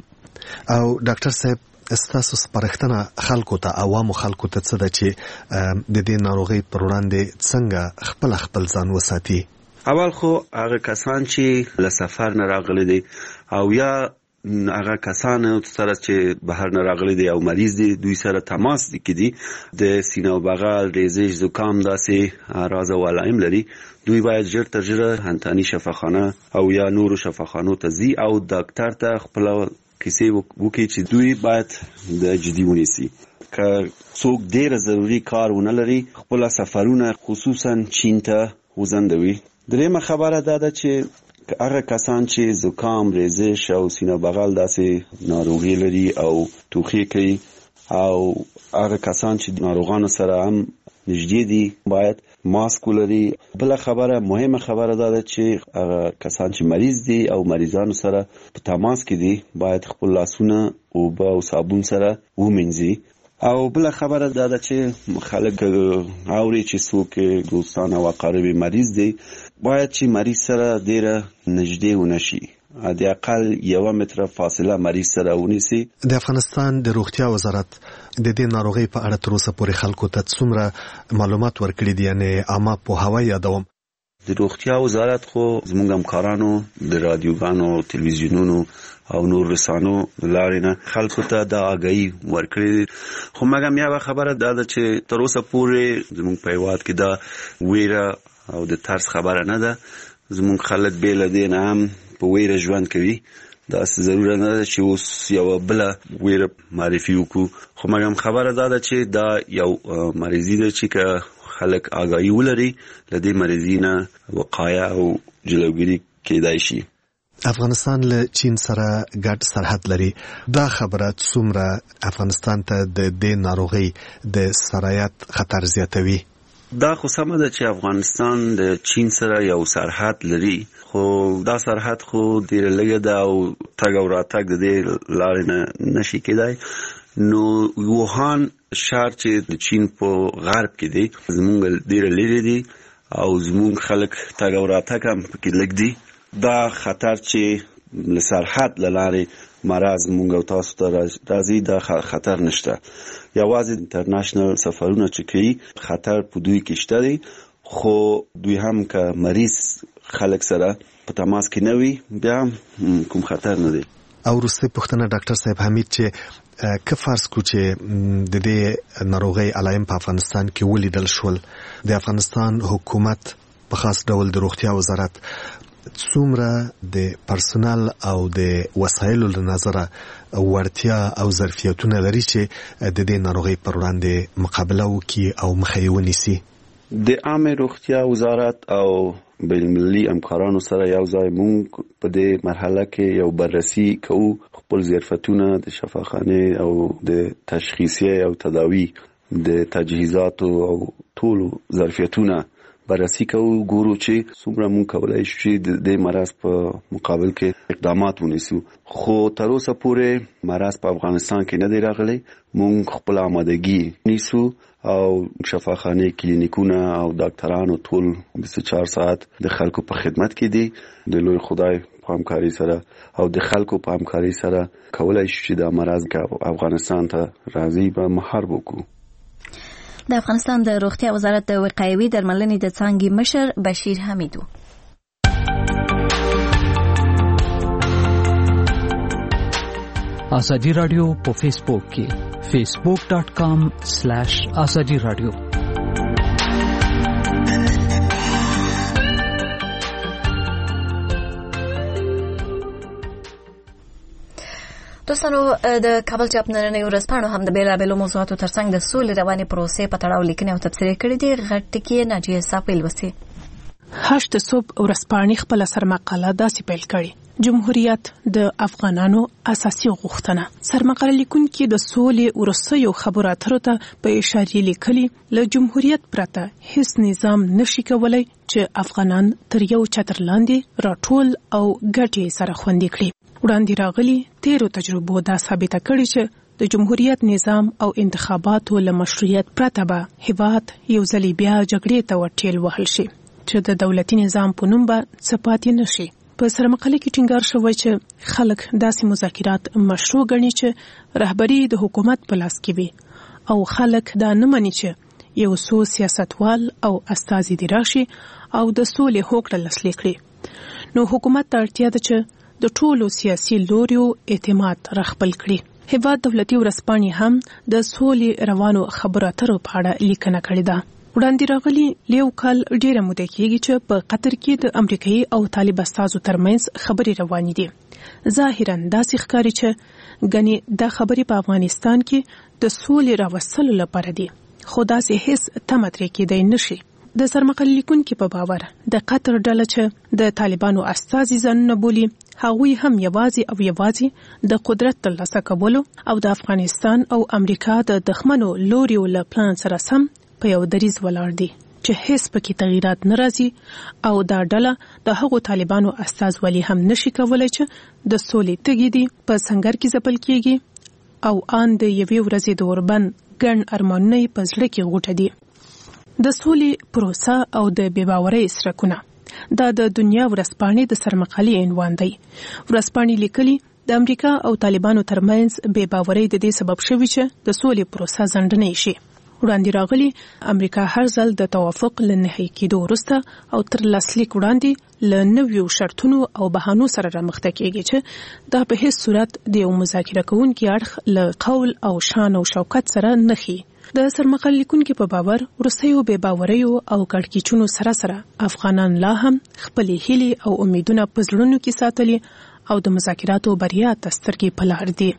او ډاکټر صاحب استاسو سپارښتنه خلکو ته، عوامو خلکو ته څه ده چې د دې ناروغۍ پر وړاندې څنګه خپل ځان وساتي؟ اول خو هغه کسان چې له سفر نه راغلي دي او یا هغه کسان سره چې بهر نه راغلي دي او مریض دي، دوی سره تماس کې دي، د سینه او بغل، ریزش، زکام داسې اعراض او علائم لري، دوی باید ژر تر ژره هنتاني شفاخانه او یا نورو شفاخانو ته ځي او ډاکټر ته خپل کیسې وکړي چې دوی باید د جدي ونیسي. که څوک ډېر ضروري کار ونه لري، خپل سفرونه خصوصا چین ته وځندوي. درېمه خبره دا ده چې هغه کسان چې زکام، ریزش او سینه بغل داسې ناروغي لري او ټوخی کوي او هغه کسان چې ناروغانو سره هم نږدې دي باید ماسک ولري. بل خبره، مهمه خبره دا ده چې هغه کسان چې مریض دي او مریضانو سره په تماس کې دي باید خپل لاسونه اوبه او صابون سره ومینځي. او بل خبره دا ده چې خلک اوري چې څوک دوستان او اقارب مریض دي باید چې مریض سره ډیره نږدې ونشي، د اقل 1 متر فاصله مریض سره ونیسي. د افغانستان د روغتیا وزارت د دې ناروغۍ په اړه تر اوسه پورې خلکو ته څومره معلومات ورکړي دي؟ یعنی عامه پوهاوی یادوم. د روغتیا وزارت خو زموږ همکارانو د رادیوګانو، تلویزیونونو او نور رسانو لارې نه خلکو ته د آگاهی ورکړي. خو مګر یوه خبره دا ده چې تر اوسه پورې زموږ په هیواد کې دا ویره او د ترس خبره نه ده. زموږ خلک بې له دې نه هم په ویره ژوند کوي. داسې ضرورت نه ده چې اوس یوه بله ویره معرفي وکړو. خو مګر خبره دا ده چې دا یو مریضي ده چې که خلک آگاهی ولري له دې مریضي نه وقایه او جلوګیري کېدای شي. افغانستان له چین سره ګډ سرحد لري. دا خبره څومره افغانستان ته د دې ناروغۍ د سرایت خطر زیاتوي؟ دا خو سمه ده چې افغانستان د چین سره یو سرحد لري، خو دا سرحد خو ډیره لږه ده او تګ او راتګ د دې لارې نه نشي کېدای. نو ووهان ښار چې د چین په غرب کې دی زمونږ ډېر لرې دی او زمونږ خلک تګ او راتګ هم پکې لږ دی. دا خطر چې له سرحد له لارې مرض مونږ او تاسو ته راځي دا خطر نشته. یوازې انټرنیشنل سفرونه چې کوي خطر په دوی کې شته دی، خو دوی هم که مریض خلک سره په تماس کې نه وي بیا کوم خطر نه دی. او وروستۍ پوښتنه ډاکټر صاحب حمید چې که فرض کو چې د دې ناروغۍ علایم په افغانستان کې ولیدل شول، د افغانستان حکومت په خاص ډول د روغتیا وزارت څومره د پرسونل او د وسایلو له نظره وړتیا او ظرفیتونه لري چې د دې ناروغۍ پر وړاندې مقابله وکړي او مخه یې ونیسي؟ د عامه روغتیا وزارت او بین‌المللي همکارانو سره یو ځای مونږ په دې مرحله کې یو بررسي کوو، خپل ظرفیتونه د شفاخانه او د تشخیصیه او تداوی د تجهیزات او ټول ظرفیتونه بررسي کوو، ګورو چې څومره مونږ کولای شو چې د دې مرض په مقابل کې اقدامات ونیسو. خو تر اوسه پورې مرض په افغانستان کې نه دی راغلی. مونږ خپل آمادګي نیسو او شفاخانه کلینیکونه او ډاکټرانو ټول 24 ساعت د خلکو په خدمت کې دي. د لوی خدای په همکاري سره او د خلکو په همکاري سره کولای شو چې دا مرض که افغانستان ته راځي به محارب وکړو. د افغانستان د روغتیا وزارت د وقایوي درملنې د څانګې مشر بشیر حمیدو. آزادی رادیو په فیسبوک کې facebook.com/azadi radio. دوستانو د کابل چاپ نننۍ ورځپاڼو هم د بیلابیلو موضوعاتو ترڅنګ د سولې روانې پروسې په تړاو لیکنې او تبصرې کړې دي. غټ ټکی ناجیه صافی لوستي. هشت صبح ورځپاڼې خپل سرمقاله داسې پیل کړي: جمهوریت د افغانانو اساسي غوښتنه. سرمقاله لیکونکي د سولې وروستیو خبرو اترو ته په اشاره لیکلي له جمهوریت پرته هیڅ نظام نشي کولای چې افغانان تر یو چتر لاندې راټول او ګټې سره خوندي کړي. وړاندې راغلي تیرو تجربو دا ثابته کړي چې د جمهوریت نظام او انتخاباتو له مشروعیت پرته به هیواد یو ځل بیا جګړې ته ورټیل وهل شي چې د دولتي نظام په نوم به څه پاتې نشي. په سرمقاله کې ټینګار شوی چې خلک داسې مذاکرات مشروع ګڼي چې رهبری د حکومت په لاس کې وي او خلک دا نه مني چې یو څو سیاستوال او استازي دي راشي او د سولې هوکړه لاسلیک کړي. نو حکومت ته اړتیا ده چې د ټولو سیاسي لوریو اعتماد راخپل کړي. هیواد دولتي ورځپاڼې هم د سولې روانو خبرو اترو په اړه لیکنه کړې ده. وړاندې راغلي لیو کال ډیره موده کېږي چې په قطر کې د امریکایي او طالب استازو ترمنځ خبرې روانې دي. ظاهرا داسې ښکاري چې ګنې دا خبرې په افغانستان کې د سولې راوستلو لپاره دي، خو داسې هیڅ تمه ترې کېدای نشي. د سرمقاله لیکونکي په باور د قطر ډله چې د طالبانو استازي ځانونه بولي هغوی هم یوازې د قدرت ترلاسه کولو او د افغانستان او امریکا د دښمنو لوریو له پلان سره سم په یو دریز ولاړ دي چې هیڅ پکې تغیرات نه راځي او دا ډله د هغو طالبانو استازولي هم نشي کولای چې د سولې تږي دي په سنگر کې ځپل کېږي او آن د یوې ورځې د اوربند ګڼ ارمانونه په زړه کې غوټه دي. د سولې پروسه او د بېباورۍ څرکونه دا د دنیا ورځپاڼې د سرمقالې عنوان دی. ورځپاڼې لیکلي د امریکا او طالبانو ترمنځ بېباورۍ د دې سبب شوي چې د سولې پروسه ځنډنۍ شي. وړاندې راغلي امریکا هر ځل د توافق له نهایی کېدو وروسته او تر لاسلیک وړاندې له نویو شرطونو او بهانو سره رامخته کېږي چې دا په هیڅ صورت د یو مذاکره کوونکي اړخ له قول او شان او شوکت سره نه ښيي. د سرمقاله لیکونکي په باور وروستیو بېباوریو او کړکېچونو سره سره افغانان لا هم خپلې هیلې او امیدونه په زړونو کې ساتلي او د مذاکراتو بریا ته سترګې په لار دي.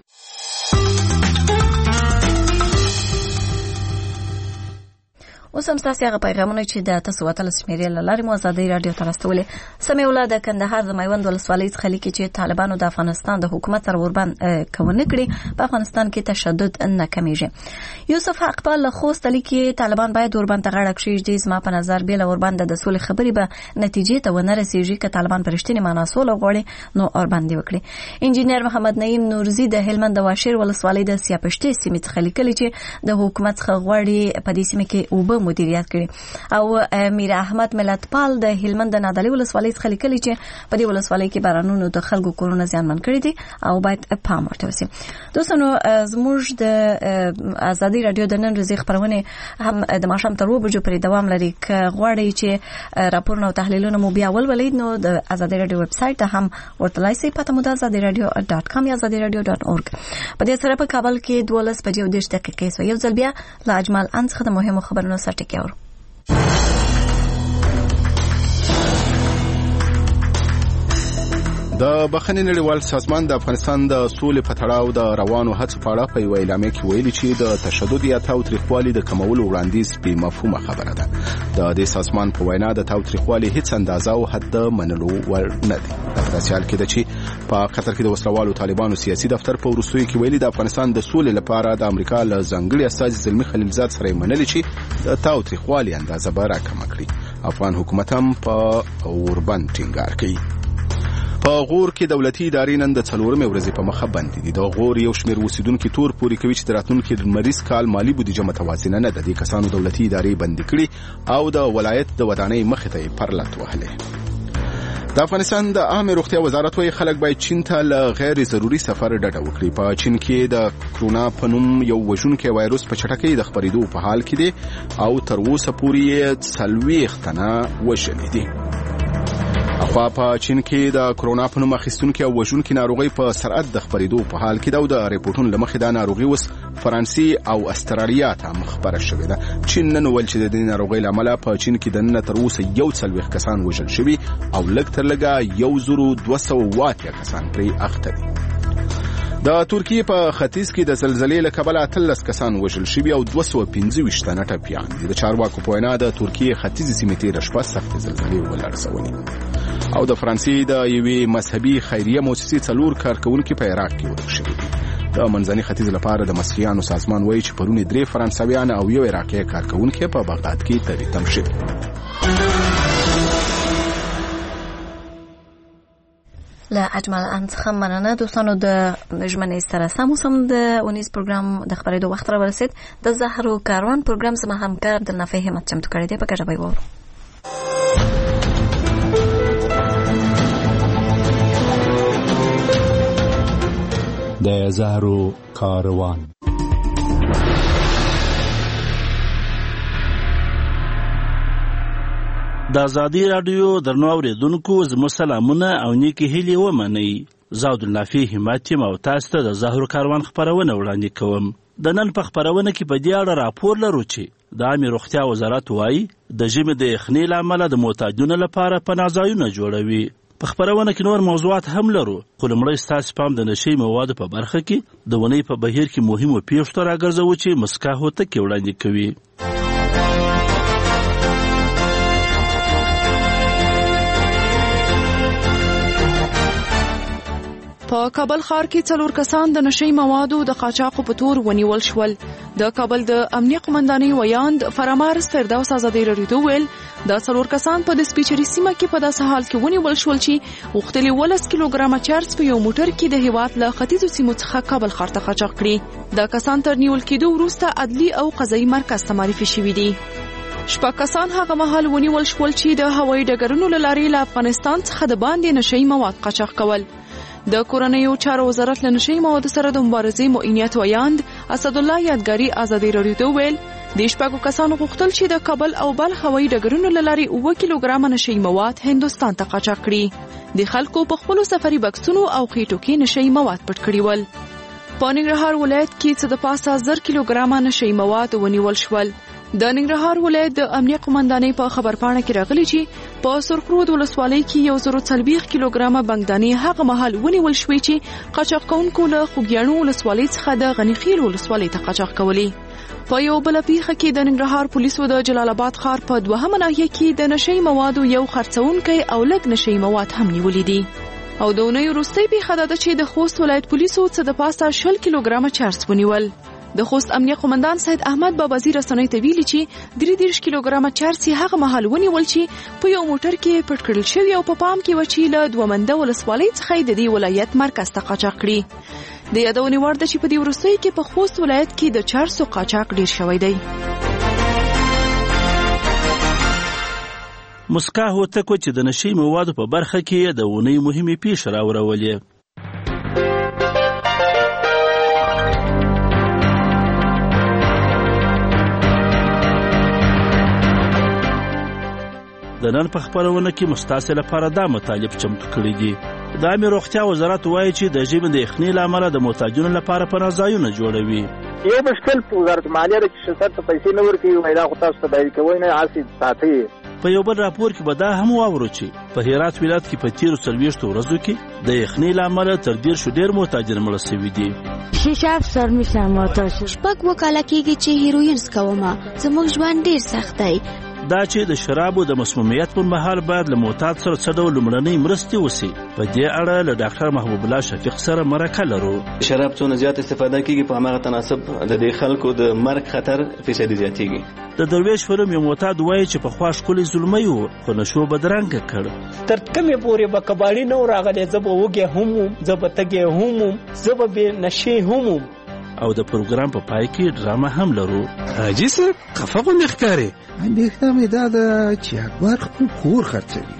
اوس هم تاسو هغه پیغامونه چې د تاسو وتل سمیري لاري مو آزادي رادیو ترستولې سمې ولادت کندهار د میوند ولسوالۍ څخه لیکي چې طالبانو د افغانستان د حکومت سره وربند کوونه کړي په افغانستان کې تشدد نه کمیږي. یوسف حقپال له خوست لیکي طالبان باید وربند غړک شي د زما په نظر بیل وربند د سولې خبري به نتیجې ته ونه رسیږي که طالبان پرشتنی معنا سول غوړي نو اوربند وکړي. انجینر محمد نعیم نورزی د هلمند د واشیر ولسوالۍ د سیاپشتي سیمې څخه لیکلي چې د حکومت څخه غوړي په دې سیمه کې اوبه مدیریت کړي او میر احمد ملتپال د هلمند د نادعلي ولسوالۍ څخه لیکلي چې په دې ولسوالۍ کې بارانونو د خلکو کورونه زیانمن کړي دي او باید پام ورته وشي. دوستانو زموږ د آزادي رادیو د نن ورځې خبرونه هم د ماښام تر 2 بجو پورې دوام لري. که غواړئ چې راپورونه او تحلیلونه مو بیا ولولئ نو د آزادي رادیو ویب سټ ته هم ورتلای شئ. پته مو د azadiradio.com یا azadiradio.org. په دې سره په کابل کې 12 بجې او 10 دقیقې سو یو ځل بیا لا اجمل ان څخه د مهمو خبرونو سره ټکی اورو. د بخښنې نړیوال سازمان د افغانستان د سولې په تړاو د روانو هڅو په اړه په یو اعلامیه کې ویلي چې د تشدد یا تاوتریخوالي د کمولو وړاندیز بې مفهومه خبره ده. د دې سازمان په وینا د تاوتریخوالي هیڅ اندازه او حد منلو وړ نه دي. د پرسیال کې د چې په قطر کې د وسلوالو طالبانو سیاسي دفتر په وروستیو کې ویلي د افغانستان د سولې لپاره د امریکا له ځانګړي استازي زلمی خلیلزاد سره منلي چې د تاوتریخوالي اندازه به راکمه کړي. افغان حکومت هم په اوربند ټینګار کوي. په غور کې دولتي ادارې نن د 4مې ورځې په مخه بندې دي. د غور یو شمېر اوسیدونکو تور پوري کوي چې د راتلونکي مریض کال مالی بودیجه متوازنه نه ده. د کسانو دولتي ادارې بندې کړي او د ولایت د ودانۍ مخې ته پرلط وهلې. د افغانستان د عامه روغتیا وزارت وايي خلک باید چین ته له غیر ضروري سفر ډډه وکړي. په چین کې د کرونا په نوم یو وژونکي وایروس په چټکۍ د خپرېدو په حال کې دی او تر اوسه پورې 40 تنه وژلي دي. اخوا په چین کې د کرونا په نوم اخیستونکو او وژونکو ناروغي په سرعت د خپرېدو په حال کې ده او د ریپورتونو لمخې دا ناروغي اوس فرانسې او استرالیا ته مخبره شوې ده. چین نن ویل چې د دې ناروغي لامل په چین کې د نن تر اوسه 40 کسان وژل شوي او لږ تر لږه 1208 کسان پرې اخته دي. د ترکیه په ختیځ کې د زلزلې له کبله 13 کسان وژل شوي او 225 تنه ټپیان دي. د چارواکو په وینا د ترکیه ختیځې سیمې تېره شپه سختې زلزلې ولړزولې او د فرانسې د یوې مذهبي خیریه مؤسسې 4 کارکونکي په عراق کې ورک شوي دي. د منځني ختیځ لپاره د مسیحیانو سازمان وایي چې پرونی 3 فرانسویان او یو عراقي کارکونکي په بغداد کې تریتم شوي. لا اجمل ان څخه مننه دوستانو د ژمنې سره سم د اونیز پروګرام د خبرېدو وخت را ورسید. د زهرو کاروان پروګرام زما همکار د نافع همت چمتو کړی دی. په ګټه به وورو. د زهرو کاروان د آزادي رادیو درنو اوریدونکو زموږ سلامونه او نیکی هیلې ومنئ. زه عبدالنافع همت یم او تاسو ته د زهرو کاروان خبرونه وړاندې کوم. د نن په خبرونه کې په دې اړه راپور لرو چې د عامه روغتیا وزارت وایي د ژمي د یخنۍ له امله د معتادینو لپاره پناه ځایونه جوړوي. په خبرونه کې نور موضوعات هم لرو خو لومړی ستاسو پام د نشي موادو په برخه کې د ونې په بهیر کې مهمو پیښو ته راګرځوو چې مسکا هوتکې وړاندې کوي. په کابل ښار کې 4 کسان د نشي موادو د قاچاقو په تور ونیول شول. د کابل د امنیه قومندانۍ ویاند فرامارس فردوس آزادي رادیو ویل دا 4 کسان په د سپیچري سیمه کې په داسې حال کې ونیول شول چې غوښتلي 12 کیلوګرامه چرس په یو موټر کې د هیواد له ختیځو سیمو څخه کابل ښار ته قاچاق کړي. دا کسان تر نیول کېدو وروسته عدلي او قضایي مرکز ته معرفي شوي دي. 6 کسان هغه مهال ونیول شول چې د هوایي ډګرونو له لارې له افغانستان څخه د باندې نشي مواد قاچاق کول. د کورنیو چارو وزارت له نشي موادو سره د مبارزې معینیت ویاند اسد الله یادګاری آزادي رادیو ویل د 6 کسانو غوښتل چې د کابل او بل هوایي ډګرونو له لارې 9 کیلوګرام نشي مواد هندستان ته قاچاق کړي. د خلکو په خپل سفري بکسونو او خېټو کې نشي مواد پټ کړي ول. په ننګرهار ولایت کې څه د پاسه 1000 کیلوګرام نشي مواد ونیول شول. د ننګرهار ولایت د امنیه قومندانۍ په خبرپاڼه کې راغلي چې په سرخرود ولسوالۍ کې 140 کیلوګرام بنګدانې هغه مهال ونیول شوې چې قاچاق کوونکو له خوږیاڼو ولسوالۍ څخه د غنیخیل ولسوالۍ ته قاچاق کولې. په یو بل پیښه کې د ننګرهار پولیسو د جلال آباد ښار په 2مه ناحیه کې د نشئی موادو یو خرڅونکی او لږ نشئی مواد هم نیولې دي. او د اونۍ وروستۍ پیښه ده چې د خوست ولایت پولیسو څه د پاسه 20 کیلوګرامه چرس ونیول. د خوست امنیه قومندان سید احمد بابازی رسنۍ ته ویلي چې 33 کیلوګرامه چرس هغه مهال ونیول چې په یو موټر کې پټ کړل شوی او په پام کې و چې له دومنده ولسوالۍ څخه د دې ولایت مرکز ته قاچاق کړي. د یادونې وړ ده چې په دې وروستیو کې په خوست ولایت کې د چرسو قاچاق ډیر شوی دی. مسکا هوتکو چې د نشئی موادو په برخه کې د اونۍ مهمې پیښې راوړولې. د نن په خپرونه کې مستاسې لپاره دا مطالب چمتو کړي دي. د عامه روغتیا وزارت وایي چې د ژبې د یخنۍ له امله د محتاجونو لپاره پناهځایونه جوړوي. یو مشکل په وزارت مالیه کې شرکت ته پیسې نه ورکوي، وایي دا خو تاسو ته باید کوئ نه عاصي ساتي. په یو بل راپور کې به دا هم واورو چې په هرات ولایت کې په تیرو 40 ورځو کې د یخنۍ له امله تر 10 ډیر محتاجان مړه شوي دي. شیشه افسر میشم ماته شپږ وکاله کېږي چې هیروین سکومه، زموږ ژوند ډیر سخت دی. دا چې د شرابو د مسمومیت پر مهال باید له معتاد سره څه ډول لومړنۍ مرستې وشي. په دې اړه له ډاکټر محبوب الله شفیق سره مرکه لرو. شراب څونه زیات استفاده کیږي په هغه تناسب د دې خلکو د مرګ خطر فیصدي زیاتېږي. د درویش فلم یو معتاد وایي چې په خوا ښکلي ظلمي و خو نشو بدرنګه کړ. تر کومې پورې به کباړي نه راغلی، زه به وږی هم وم، زه به تږی هم وم، زه به بې نشې هم وم. او د پروګرام په پای کې ډرامه هم لرو. حاجي صاحب خفه غوندې ښکارې. اندېښنه مې دا ده چې اکبر خپل کور خرڅوي.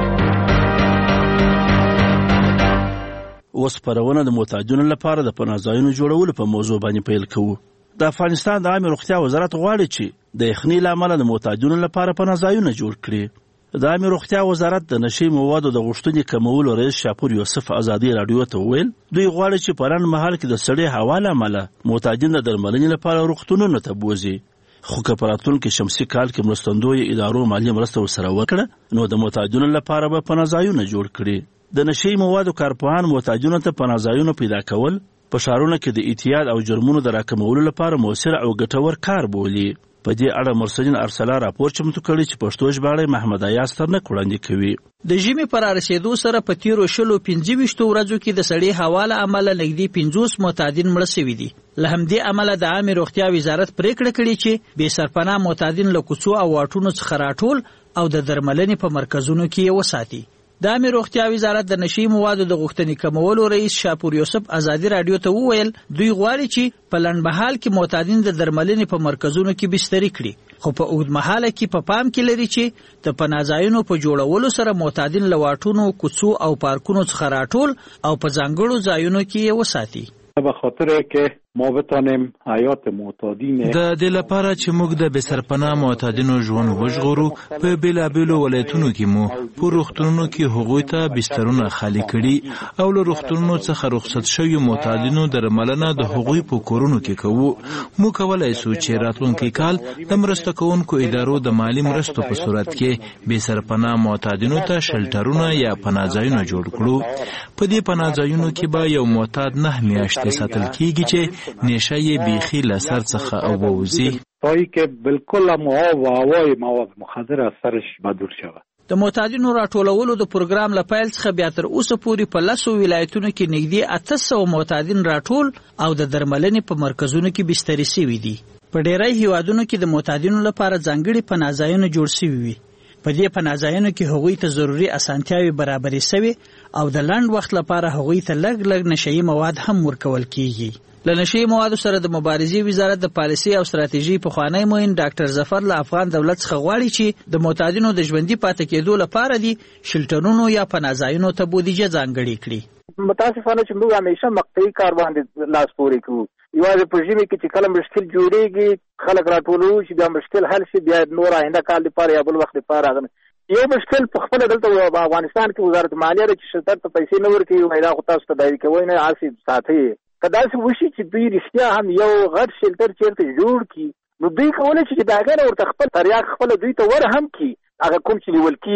اوس خپرونه د محتاجونو لپاره د پناهځایونو جوړولو په موضوع باندې پیل کوو. د افغانستان د عامه روغتیا وزارت غواړي چې د یخنۍ له امله د محتاجونو لپاره پناهځایونه جوړ کړي. د عامه روغتیا وزارت د نشئی موادو د غوښتنې کمولو رئیس شاپور یوسف ازادي رادیو ته وویل دوی غواړي چې په لنډ مهال کې د سړې هوا له امله محتاجین د درملنې لپاره روغتونونو ته بوځي. خو که په راتلونکي شمسي کال کې مرستندویو ادارو مالي مرسته ورسره وکړه نو د محتاجینو لپاره به پناهځایونه جوړ کړي. د نشئی موادو کارپوهان محتاجینو ته پناهځایونه پیدا کول په ښارونو کې د اعتیاد او جرمونو د راکمولو لپاره مؤثر او ګټور کار بولي. په دې اړه مرسدین ارسلا راپور چمتو کړی چې پښتو ژباړه محمد ایاز ترنک وړاندې کوي. د ژمي پر رسیدو سره په تیرو 25 ورځو کې د سړې هوا له امله نږدې 50 معتادین مړه شوي دي. له همدې امله د عامه روغتیا وزارت پریکړه کړې چې بې سرپناه معتادین له کوڅو او واټونو څخه راټول او د درملنې په مرکزونو کې وساتي. د عامه روغتیا وزارت د نشئی موادو د غوښتنې کمولو رئیس شاپور یوسف ازادي رادیو ته وویل دوی غواړي چې په لنډمهال کې معتادین د درملنې په مرکزونو کې بستري کړي، خو په اوږدمهاله کې په پام کې لري چې د پناهځایونو په جوړولو سره معتادین له واټونو، کوڅو او پارکونو څخه راټول او په ځانګړو ځایونو کې وساتي. به خاطر که ما بتانیم حیات معتادین د دې لپاره چې موږ د بسرپناه معتادینو ژوند وژغورو په بیلابیلو ولایتونو کې مو په روغتونونو کې هغوی ته بسترونه خالی کړي او له روغتونونو څخه رخصت شوي معتادینو درملنه د هغوی په کورونو کې کوو. موږ کولای شو چې راتلونکي کال د مرسته کوونکو ادارو د مالی مرستو په صورت کې بسرپناه معتادینو ته شلټرونه یا پناهځایونه جوړ کړو. په دې پناهځایونو کې به یو معتاد 9 میاشتې ساتل کیږي چې نشه یې بیخي له سر څخه اوبوزي تایی که بالکل آب و هوای مواد مخدر از سرش بدور شود. د معتادینو راټولولو د پروګرام له پیل څخه بیا تر اوسه پورې په 10 ولایتونو کې نږدې 800 معتادین راټول او د درملنې په مرکزونو کې بستري شوي دي. په ډیری هیوادونو کې د معتادینو لپاره ځانګړي پناهځایونه جوړ شوي وي. په دې پناهځایونو کې هغوی ته ضروري اسانتیاوې برابرې شوي او د لنډ وخت لپاره هغوی ته لږ نشئی مواد هم ورکول کیږي. له نشئی موادو سره د مبارزې وزارت د پالیسي او ستراتیژي پخوانی معین ډاکټر ظفر له افغان دولت څخه غواړي چې د معتادینو د ژوندي پاتې کېدو لپاره دي شلټرونو یا پناهځایونو ته بودیجه ځانګړې کړي. متاسفانه چې موږ همیشه مقطعي کار باندې لاس پورې کوو. یوازې په ژمي کې چې کله مشکل جوړېږي خلک راټولو چې بیا مشکل حل شي بیا نور آینده کال لپاره یا بل وخت لپاره راغلی. یو مشکل په خپل دلته په افغانستان کې وزارت مالیه چې شرکت ته پیسې نه ورکوي، وایي دا خو تاسو ته دایي کوئ نه عاصي ساتي. که داسې وشي چې دوی رښتیا هم یو غټ شلټر چېرته جوړ کړي نو دوی کولی شي چې د هغې نه ورته خپل تریاک خپله دوی ته ور هم کړي هغه کوم چې نیول کېږي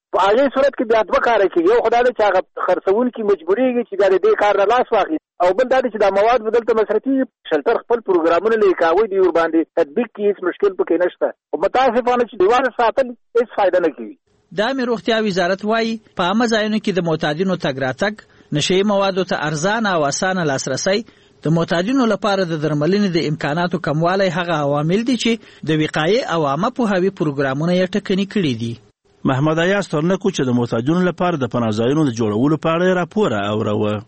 په هغه صورت کې بیا دوه کار کوي. یو خدای چې هغه خرڅونکي مجبورېږي چې دا دې کار نه لاس واخلي، او بل دا چې دا مواد بدلته مصرفي شلټر خپل پروګرامونه لیکاوي دی ور باندې تطبیق کې هیڅ مشکل پکې نشته، او متاسفانه چې دیوال ساتل هیڅ فائدہ نه کوي. د عامه روغتیا وزارت وايي په عامه ځایونو کې د معتادینو تګ راتګ، نشي موادو ته ارزانه او اسانه لاسرسي، د معتادینو لپاره د درملنې د امکاناتو کموالی هغه عوامل دي چې د وقایې او عامه پوهاوي پروګرامونه یې ټکني کړي دي. محمد ایاز ترنکو چې د معتادینو لپاره د پناه ځایونو د جوړولو په اړه راپور اوروه.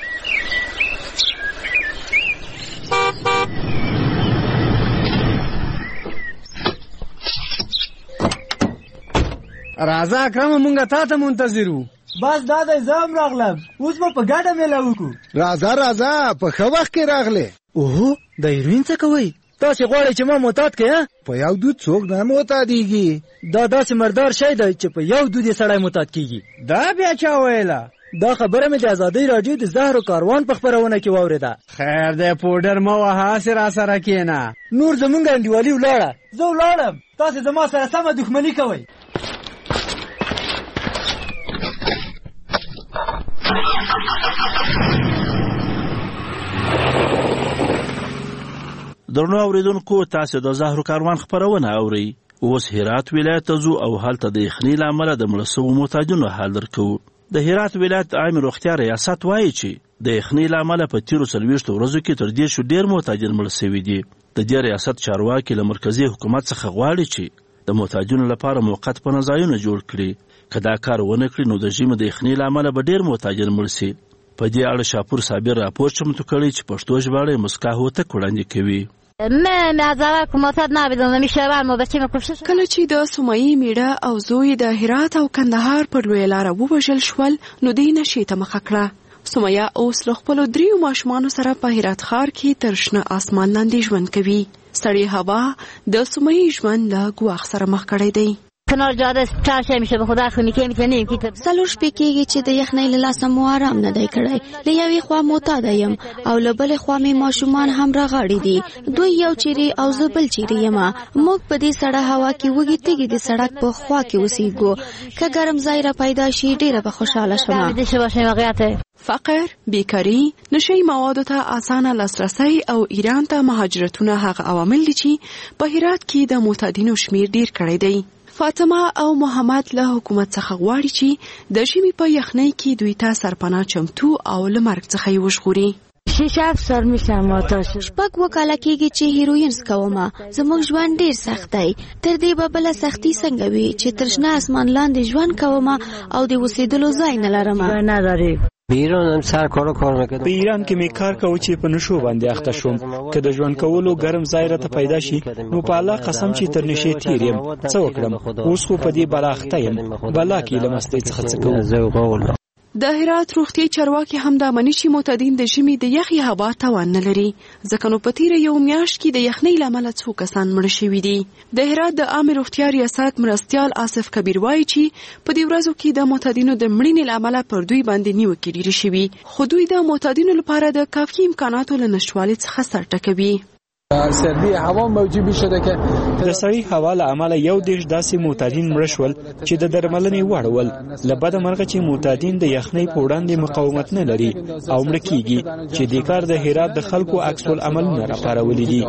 راځه اکرم مونږه تا ته منتظر وو. بس دا د زم راغلم، اوس به په ګډه میله وکړو. راځه په ښه وخت کې راغلې. اوه د هیروین څه کوئ؟ تاسې غواړئ چې ما معتاد کړئ؟ په یو دود څوک نه معتادېږي. دا داسې مردار شی دی چې په یو دود یې سړی معتاد کېږي. دا بیا چا ویله؟ دا خبره مې د ازادۍ راډیو د زهر و کاروان په خپرونه کې واورېده. خیر دی پوډر مه وهه، هسې راسره کښېنه. نور زمونږ انډیوالي ولاړه، زه ولاړم، تاسې زما سره سمه دښمني کوئ. درنو اوریدونکو، تاسو د زهرو کاروان خبرونه اورئ. اوس هرات ولایت ته ځو او هلته د یخنۍ له امله د مړه سوو معتادینو حال درکوو. د هرات ولایت عامه روغتیا ریاست وایي چې د یخنۍ له امله په تیرو 40 ورځو کې تر 10 ډیر معتادین مړه سوي دي. د دې ریاست چارواکي له مرکزي حکومت څخه غواړي چې د معتادینو لپاره موقت پناه ځایونه جوړ کړي. که دا کار ونه کړي نو د ژمي د یخنۍ له امله به ډیر معتادین مړه سي. په دې اړه شاپور صابر راپور چمتو کړی چې پښتو ژباړه مسکا هوته وړاندې کوي. من از اول که معتاد نبودم و میشورم و بچه مکفشش. کله چې د سومایي میړه او زوی د هرات او کندهار پر لوی لاره ووژل شول نو دوی نشي ته مخه کړه. سومایه اوس له خپلو 3 ماشومانو سره په هرات ښار کې تر شنه اسمان لاندې ژوند کوي. سړی هوا د سومایي ژوند له ګواښ سره مخ کړی دی. کنار جاده چرشه میشه به خدا خونی که میتونیم که سلور شپې کېږي چې د یخنۍ له لاسه مو آرام نه دی کړی. له یوې خوا معتاده یم او له بلې خوا مې ماشومان هم راغاړي دي. دوی یو چیرې او زه بل چیرې یم. موږ په دې سړه هوا کې وږي تږي د سړک په خوا کې اوسېږو. که ګرم ځای را پیدا شي ډېره به خوشحاله شم. فقر، بیکاری، نشي موادو ته اسانه لاسرسی او ایران ته مهاجرتونه هغه عوامل دي چې په هرات کې د معتادینو شمیر ډیر کړی دی. فاطمه او محمد له حکومت څخه غواړي چې د ژمي په یخنۍ کې دوی ته سرپناه چمتو او له مرګ څخه یې وژغوري. 6 سال میشم آتاش. شپږ وکاله کېږي چې هیروین سکومه. زموږ ژوند ډیر سخت دی. تر دې به بله سختي څنګه وي چې تر شنه اسمان لاندې ژوند کومه او د اوسېدلو ځای نه لرم. په ایران سر کار میکردم. په ایران کې می کار کوم چې په نشو باندې اخته شوم. که د ژوند کولو ګرم ځای راته پیدا شي نو په الله قسم چې تر نشي تیر یم. څه وکړم؟ اوس خو په دې بلاخته یم. بلا کې لمستې څخه څه کوم. د هرات روغتي چارواکي هم د منی چې معتادین د ژمي د یخي هوا توان نه لري. ځکه نو په تیره یو میاشت کې د یخنۍ له امله څو کسان مړه شوي دي. د هرات د عامه روغتیا ریاست مرستیال آصف کبیر وایي چې په دې ورځو کې د معتادینو د مړینې له امله پر دوی باندې نیوکې ډېرې شوي، خو دوی د معتادینو لپاره د کافي امکاناتو له نشتوالي څخه سر ټکوي. سردی هوا موجب شده که د سړی هوا له امله یو دیش داسې معتادین مړه شول چې د درملنې وړ ول. له بده مرغه چې معتادین د یخنۍ په وړاندې مقاومت نه لري او مړه کیږي چې د کار د هرات د خلکو عکس العملونه راپارولي دي.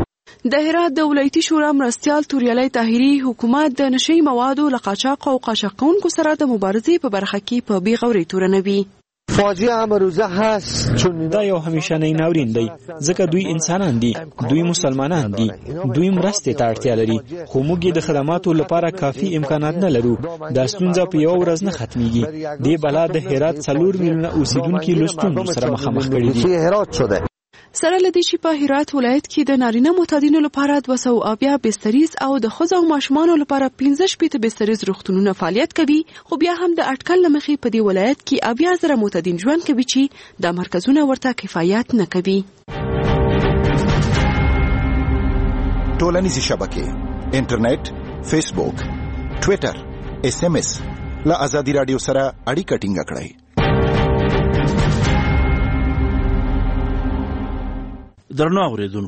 د هرات د ولایتي شورا مرستیال توریالی طاهري حکومت د نشي موادو له قاچاق او قاچاقونکو سره د مبارزې په برخه کې په بیغوري تورنوي. فاجعه امروزه هست چون دا یو همیشنی ناورین دی ځکه دوی انسانان دي، دوی مسلمانان دي، دوی مرستې ته اړتیا لري، خو موږ د خدماتو لپاره کافي امکانات نه لرو. دا ستونزه په یو ورځ نه ختميږي. دې بلا د هرات 4 میلیونه اوسیدونکو له ستونزو سره مخامخ کړي دي. سره لدې چې په هرات ولایت کې د نارینه معتادینو لپاره 200 بستریز او د ښځو او ماشومانو لپاره 15 بستریز روغتونونه فعالیت کوي، خو بیا هم د اټکل لمخې په دې ولایت کې 80,000 معتادین ژوند کوي چې د مرکزونه ورته کفایت نه کوي. ټولنیزې شبکې، انټرنیټ، فیسبوک، ټوئیټر، SMS له ازادي رادیو سره اړیکه ټینګه کړئ. درنو اوریدونکو،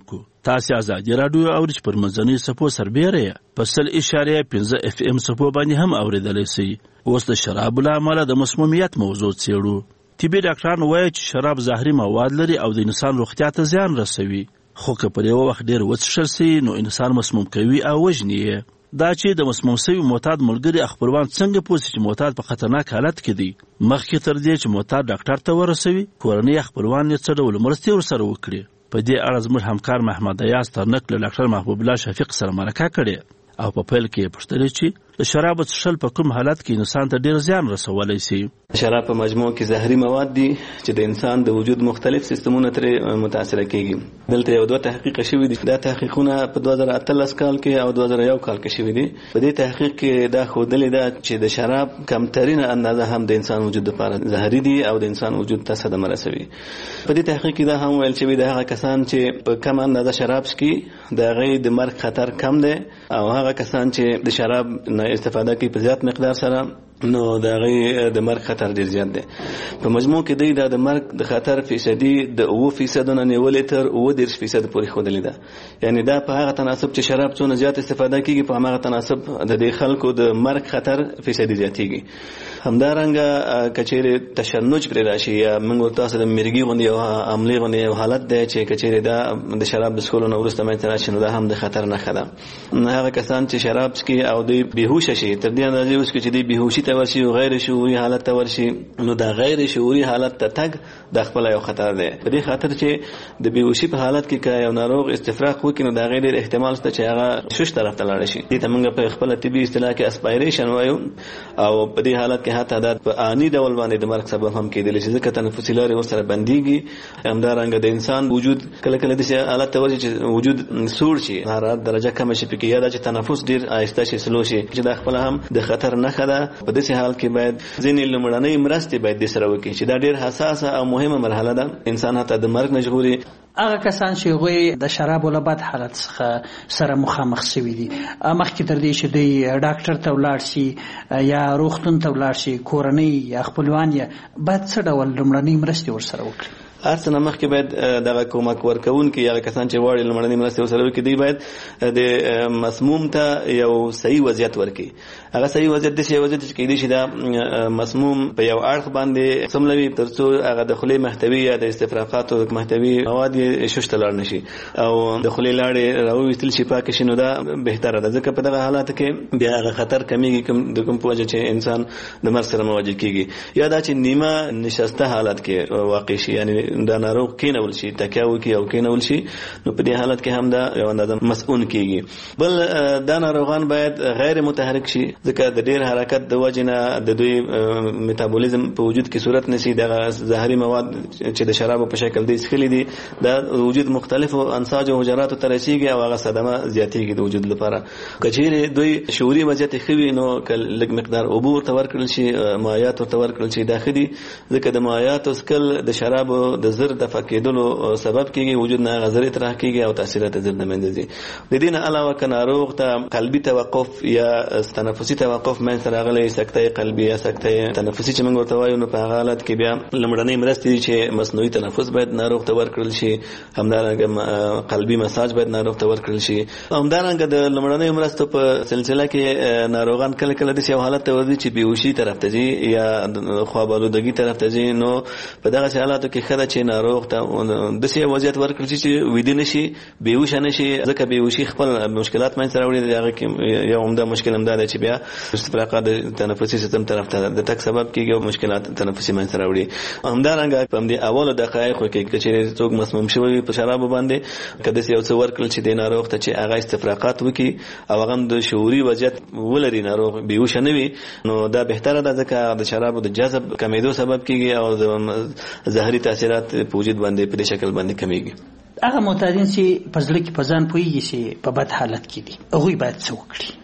تاسې ازادي راډیو اورئ چې پر منځنۍ څپو سربیره یې په 100.5 FM څپو باندې هم اورېدلی سئ. اوس د شرابو له امله د مسمومیت موضوع څېړو. طبي ډاکټران وایي چې شراب زهري مواد لري او د انسان روغتیا ته زیان رسوي، خو که پر یو وخت ډېر وڅښل سي نو انسان مسموم کوي او وژني یې. دا چې د مسموم سوي معتاد ملګري خپلوان څنګه پوه سي چې معتاد په خطرناک حالت کې دی، مخکې تر دې چې معتاد ډاکټر ته ورسوي کورنۍ خپلوان یې څه ډول مرستې ورسره وکړي. په دې اړه زموږ همکار محمد ایاز ترنک له ډاکټر محبوب الله شفیق سره مرکه کړې او په پیل کې یې پوښتلې چې د شرابو څښل په کوم حالت کې انسان ته ډېر زیان رسولی سي. شراب په مجموع کې زهري مواد دي چې د انسان د وجود مختلف سیستمونه ترې متاثره کیږي. دلته یو دوه تحقیق شوي دي. دا تحقیقونه په 2018 کال کې او 2001 کال کې شوي دي. په دې تحقیق کې دا ښودلې ده چې د شراب کمترینه اندازه هم د انسان وجود لپاره زهري دي او د انسان وجود ته صدمه رسوي. په دې تحقیق کې دا هم ویل شوي ده هغه کسان چې په کم اندازه شراب څښي د هغې د مرګ خطر کم دی او هغه کسان چې د شراب نه استفاده کوي په زیات مقدار سره نو د هغې د مرګ خطر ډېر زیات دی. په مجموع کې دی دا د مرګ د خطر فیصدي د 9% نه نیولې تر 29% پورې ښودلې ده. یعنی دا په هغه تناسب چې شراب څونه زیات استفاده کیږي په هماغه تناسب د دې خلکو د مرګ خطر فیصدي زیاتېږي. همدارنګه کچېرې تشنج پرې راشي یا موږ ورته د مرګي غوندې یو عملي غوندې یو حالت دی چې کچېرې دا د شراب د څښلو نه وروسته منځته راشي نو دا هم د خطر نښه ده. هغه کسان چې شراب څښي او دوی بېهوشه شي تر دې اندازې وڅښي چې دوی بېهوشي ته ورشي او غیر شعوري حالت ته ورشي نو دا غیر شعوري حالت ته تګ د خپل یو خطر دی. په دې خاطر چې د بېهوشي په حالت کې که یو ناروغ استفراغ وکړي نو د هغې ډېر احتمال شته چې هغه شش طرف ته لاړ شي. دې ته موږ په خپله طبي اصطلاح کې اسپایریشن وایو او په دې حالت کې حتی دا په آني ډول باندې د مرګ سبب هم کېدلی شي ځکه تنفسي لارې ورسره بندېږي. همدارنګه د انسان وجود کله کله داسې حالت ته ورشي چې وجود سوړ شي، حرارت درجه کمه شي پکې، یا دا چې تنفس ډېر آهسته شي سلو شي چې دا خپله هم د خطر نښه ده. په داسې حال کې باید ځینې لومړنۍ مرستې باید دې سره وکړي چې دا ډېر حساسه او مهمه مرحله ده. انسان حتی د مرګ نه ژغوري. هغه کسان چې هغوی د شرابو له بد حالت څخه سره مخامخ شوي دي مخکې تر دې چې دوی ډاکټر ته ولاړ شي یا روغتون ته ولاړ شي کورنۍ یا خپلوان یې باید څه ډول لومړنۍ مرستې ورسره وکړي؟ هر څه نه مخکې باید دغه کومک ورکوونکي هغه کسان چې غواړي لومړنۍ مرستې ورسره وکړي دوی باید د مسموم ته یو صحیح وضعیت ورکړي. هغه صحیح وضعیت داسې یو وضعیت چې کېدای شي دا مسموم په یو اړخ باندې سملوي تر څو هغه د خولې محتوي یا د استفراغاتو محتوي مواد یې شش ته لاړ نه شي او د خولې لاړې راوویستل شي پاکې شي نو دا بهتره ده ځکه په دغه حالاتو کې بیا هغه خطر کمیږي د کوم په وجه چې انسان د مرګ سره مواجه کېږي. یا دا چې نیمه نشسته حالت کې واقع شي یعنی دا ناروغ کېنول شي تکیه وکړي او کېنول شي نو په دې حالت کې هم دا یو اندازه مسؤون کېږي. بل دا ناروغان باید غیر متحرک شي ځکه د ډېر حرکت د وجې نه د دوی میتابولیزم په وجود کې صورت نیسي. دغه زهري مواد چې د شرابو په شکل دی څښلي دي دا وجود مختلفو انساج او حجراتو ته رسېږي او هغه صدمه زیاتېږي د وجود لپاره. که چیرې دوی شعوري وضعیت ښه وي نو که لږ مقدار اوبه ورته ورکړل شي مایعات ورته ورکړل شي دا ښه دي ځکه د مایعاتو څښل د شرابو د زر دفع کېدلو سبب کېږي وجود نه هغه زر اطراح کېږي او تاثیرات زر د منځه ځي. د دې نه علاوه که ناروغ ته قلبي توقف یا تنفسي توقف منځته راغلی سکته قلبي یا سکته تنفسي چې موږ ورته وایو نو په هغه حالت کې بیا لومړنۍ مرستې دي چې مصنوعي تنفس باید ناروغ ته ورکړل شي. همدارنګه قلبي مساج باید ناروغ ته ورکړل شي. همدارنګه د لومړنۍ مرستو په سلسله کې ناروغان کله کله داسې یو حالت ته ورځي چې بېهوشي طرف ته ځي یا خواب آلودګي طرف ته ځي نو په دغسې حالاتو کې ښه ده چې ناروغ ته داسې وضعیت ورکړل شي چې ویده نه شي بېهوشه نه شي ځکه بېهوشي خپل مشکلات منځته راوړي. د هغه کې یو عمده مشکل همدا دی چې بیا استفراغات د تنفسي سیستم طرف ته د تګ سبب کېږي او مشکلات تنفسي منځته راوړي. همدارنګه په همدې اولو دقایقو کې که چېرې څوک مسموم شوی وي په شرابو باندې که داسې یو څه ورکړل چې د ناروغ ته چې هغه استفراغات وکړي او هغه هم د شعوري وضعیت ولري ناروغ بېهوشه نه وي نو دا بهتره ده ځکه د شرابو د جذب کمېدو سبب کېږي او د زهري تاثیرات په وجود باندې په دې شکل باندې کمیږي. هغه معتادین چې په زړه کې په ځان پوهېږي چې په بد حالت کې دي هغوی باید څه وکړي؟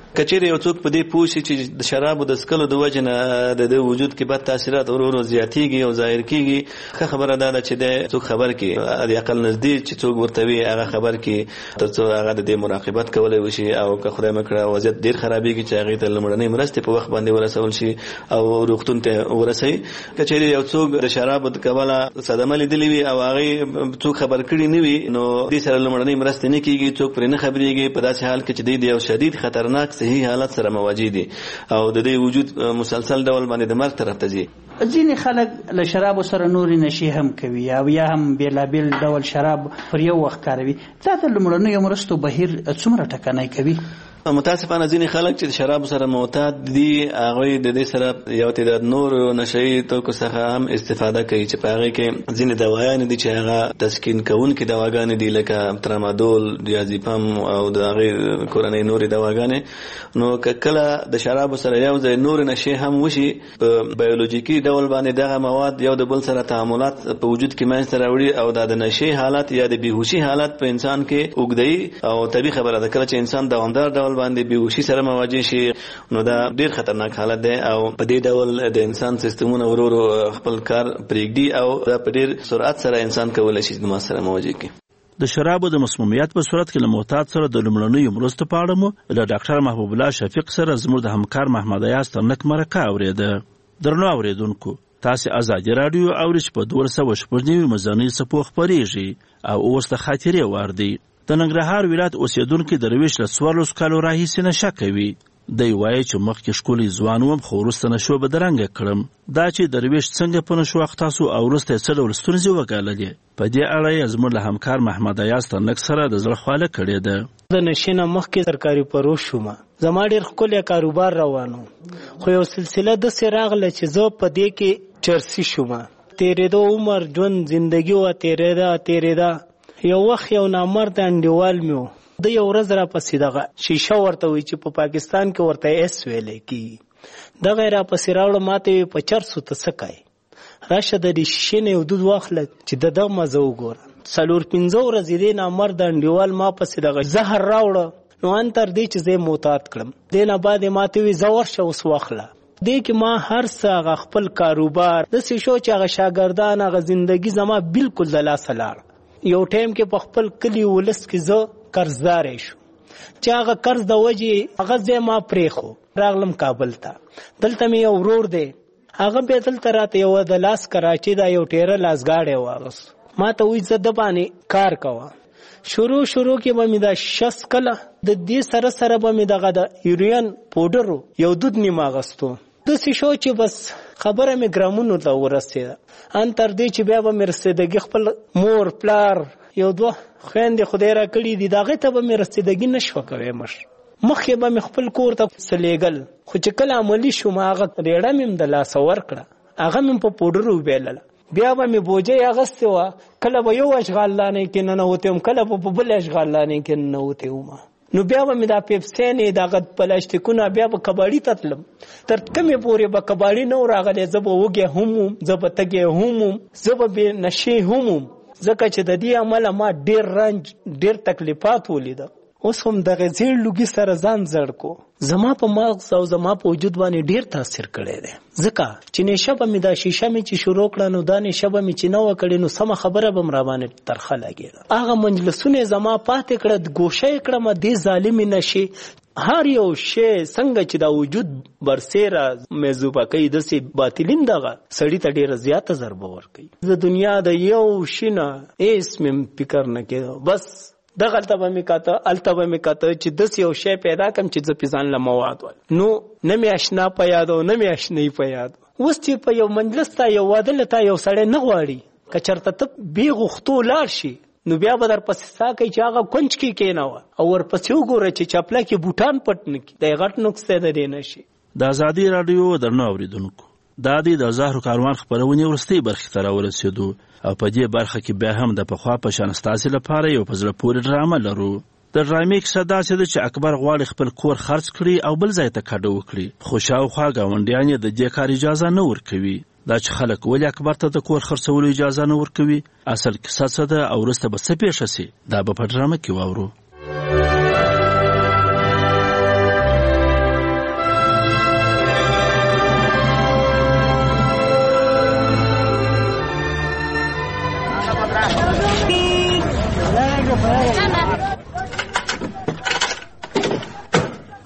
کچېرې یو څوک په دې پوه شي چې د شرابو د څښلو د وجې نه د وجود کې بد تاثیرات ورو ورو زیاتېږي او ظاهر کېږي، ښه خبره دا ده چې د څوک خبر کړي، د عقل نږدې چې څوک ورته وي هغه خبر کړي تر څو هغه د دې مراقبت کولی وشي، او که خدای مه کړه وضعیت ډېر خرابېږي چې هغې ته لومړنۍ مرستې په وخت باندې ورسول شي او روغتون ته ورسوي. که چېرې یو څوک د شرابو د کبله صدمه لیدلې وي او هغې څوک خبر کړي نه وي، نو دې سره لومړنۍ مرستې نه کېږي، څوک پرې نه خبرېږي، په داسې حال کې چې دی د یو شدید خطرناک صحي حالت سره مواجه دي او د دې وجود مسلسل ډول باندې د مرګ طرف ته ځي. ځینې خلک له شرابو سره نورې نشي هم کوي او یا هم بېلابېل ډول شراب پر یو وخت کاروي. دا د لومړنیو مرستو بهیر څومره ټکنی کوي؟ متاسفانه ځینې خلک چې د شرابو سره معتاد دي هغوی د دې سره یو تعداد نورو نشهیي توکو څخه هم استفاده کوي چې په هغې کې ځینې دوايانې دي چې هغه تسکین کوونکې دواګانې دي لکه ترامادول، ډیازیپام او د هغې کورنۍ نورې دواګانې. نو که کله د شرابو سره یو ځای نورې نشې هم وشي، په بیولوژیکي ډول باندې دغه مواد یو د بل سره تعاملات په وجود کې منځته راوړي او دا د نشې حالت یا د بېهوشي حالت په انسان کې اوږدوي او طبیعي خبره ده کله چې انسان دوامدار ډول باندې بېهوشي سره مواجه شي نو دا ډیر خطرناک حالت دی او په دې ډول د انسان سیستمونه ورو ورو خپل کار پرېږدي او دا په ډیر سرعت سره انسان کولی شي د ما سره مواجه کړي. د شرابو د مسمومیت په صورت کې له معتاد سره د لومړنیو مرستو په اړه مو له ډاکټر محبوب الله شفیق سره زموږ د همکار محمد ایاز ترنک مرکه اورېده. درنو اورېدونکو، تاسې ازادي راډیو اورئ چې په 1290 مزنۍ څپو خپرېږي او اوس د خاطرې وار دی. د ننګرهار ولایت اوسېدونکي درویش له 14 کالو راهیسې نشه کوي. دی وایي چې مخکې ښکلی ځوان وم خو وروسته نشو بدرنګه کړم. دا چې درویش څنګه په نشو اخته سو او وروسته یې څه ډول ستونزې وګاللې، په دې اړه یې زموږ له همکار محمد ایاز ترنک سره د زړه خواله کړې ده. د نشې نه مخکې سرکاري پروژ شوم، زما ډېر ښکلی کاروبار روانو، خو یو سلسله داسې راغله چې زه په دې کې چرسي شوم. تېرېدو عمر ژوند زندګي وه تېرېده. یو وخت یو نامرد انډیوال مې و، د یو ورځ راپسې دغه شیشه ورته وایي چې په پاکستان کې ورته ایس ویلی کېږي، دغه یې راپسې راوړه، ماته یې په چرسو ته څه کوې، راشه د دې شیشې نه یو دود واخله چې د دغه مزه وګوره. 4-5 ورځې دې نامرد انډیوال ما پسې دغه زهر راوړه، نو ان تر دې چې زه یې معتاد کړم. دې نه بعد یې ماته وایي زه ورشه اوس واخله. دې کې ما هر څه هغه خپل کاروبار داسې شو چې هغه شاګردان هغه زندګي زما بالکل د لاسه لاړه. یو ټایم کې په خپل کلي ولس کې زه قرضداری شو چې هغه قرض د وجې هغه ځای ما پرېښو، راغلم کابل ته. دلته مې یو ورور دی، هغه بیا دلته راته یو د لاس کراچۍ دا یو ټیره لاسګاډی واغست، ما ته وایي زه د باندې کار کوه. شروع کې به مې دا شس کله د دې سره به مې دغه د یورین پوډرو یو دود نیم اغستو. داسې شو چې بس خبره مې ګرامونو ته ورسېده. ان تر دې چې بیا به مې رسېدګي خپل مور پلار یو 2 خویندې خدای را کړي دي، د هغې ته به مې رسېدګي نه شوه کوی. مخکې به مې خپل کور ته څه لیږل، خو چې کله عملي شوم هغه ریړه مې د لاسه ورکړه، هغه مې په پوډرو وبیلله. بیا به مې بوجۍ اغستې وه، کله به یو اشغاللانۍ کې ننوتې وم، کله به په بل اشغاللانۍ کې ننوتې وم. نو بیا به مې دا پیپسیانې دغه پلاستیکونه بیا به کباړي ته تلم، تر کومې پورې به کباړي نه و راغلی زه به وږی هم وم، زه به تږی هم وم، زه به بې نشې هم وم، ځکه چې د دې عمله ما ډېر رنج ډېر تکلیفات ولیده. اوس هم دغه زیړ لوګي سره ځان زړ کو، زما په مغز او زما په وجود باندې ډېر تاثیر کړی دی. ځکه چې نشه به مې دا شیشه مې چې شروع کړه نو دا نشه به مې چې نه وه کړې نو سمه خبره به م راباندې ترخه لګېده. هغه مجلسونه زما پاتې کړه، ګوشه یې کړمه دې ظالمې نشې. هر یو شی څنګه چې دا وجود برسېره میزوبه کوي داسې باطلین دغه سړي ته ډېره زیاته ضربه ورکوي. د دنیا د یو شي نه هېڅ مې فکر نه کېده، بس دغلته به مې کاته هلته به مې کاته چې داسې یو شی پیدا کړم چې زه پې ځان له مواد ول. نو نه مې اشنا په یاد او نه مې اشنایي په یاد. اوس چې په یو مجلس ته یو واده له تا یو سړی نه غواړي، که چېرته ته بې غوښتو لاړ شي نو بیا به در پسې سا کوي چې هغه کونج کې کېنوه او ورپسې وګوره چې چپله کې بوټان پټ نه کړي. دی غټ نقص دی د دې نشي. د ازادي راډیو درنو اورېدونکو، دا دی د زهرو کاروان خپرونې وروستۍ برخې ته راورسېدو او په دې برخه کې بیا هم د پخوا په شان ستاسې لپاره یو په زړه پورې ډرامه لرو. د ډرامې کیسه داسې ده چې اکبر غواړي خپل کور خرڅ کړي او بل ځای ته کډه وکړي، خو شاوخوا ګاونډیان یې د دې کار اجازه نه ورکوي. دا چې خلک ولې اکبر ته د کور خرڅولو اجازه نه ورکوي، اصل کیسه څه ده او وروسته به څه پیښه سي، دا به په ډرامه کې واورو.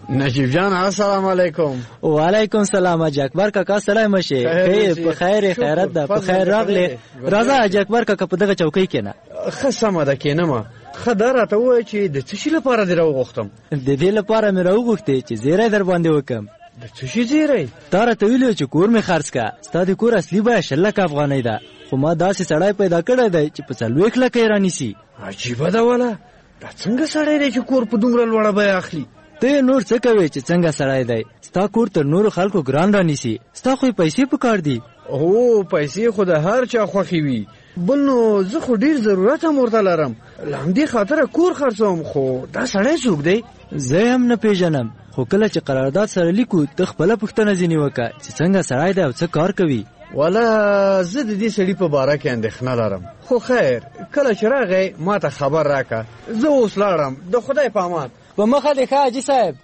نجیب جان السلام علیکم. وعلیکم السلام. حاج اکبر کاکا سلام مشه. په خیر خیرت ده. په خیر راغله. راځه حاج اکبر کاکا په دغه چوکۍ کېنه. خصمه ده کېنه. خدای ته وای چې د څه شي لپاره دی راوغختم. د دې لپاره مې راوغختې چې زیری در باندې وکم. د څه شي زیری؟ تا راته ویلو چې کور مې خرڅ کا. ستا د کور اصلي بیه 6 لک افغانۍ ده. خو ما داسې سړی پیدا کړی دی چې په 40 لک یې رانیسي. عجیبه ده ولا. دا څنګه سړی دی چې کور په دومره لوړه بیه اخلي؟ ته نور څه کوي چې څنګه سړی دی؟ ستا کور تر نورو خلکو ګران رانیسي. ستا خو پیسې پکار دي. او پیسې خو د هر چا خوښي وي. بل نو زه خو ډیر ضرورت هم ورته لرم. لامدې خاطر کور خرڅوم. خو دا سړی څوک دی؟ زه هم نه پیژنم. خو کله چې قرارداد سره لیکو ته خپل پوښتنه ځینې وکړه چې څنګه سړی دی او څه کار کوي. ولا زه د دې سړي په باره کې اندېښنه لرم. خو خیر کله چې راغی ما ته خبر راکړه. زه اوس لاړم. د خدای په امان. په مخه دې ښه حاجي صاحب.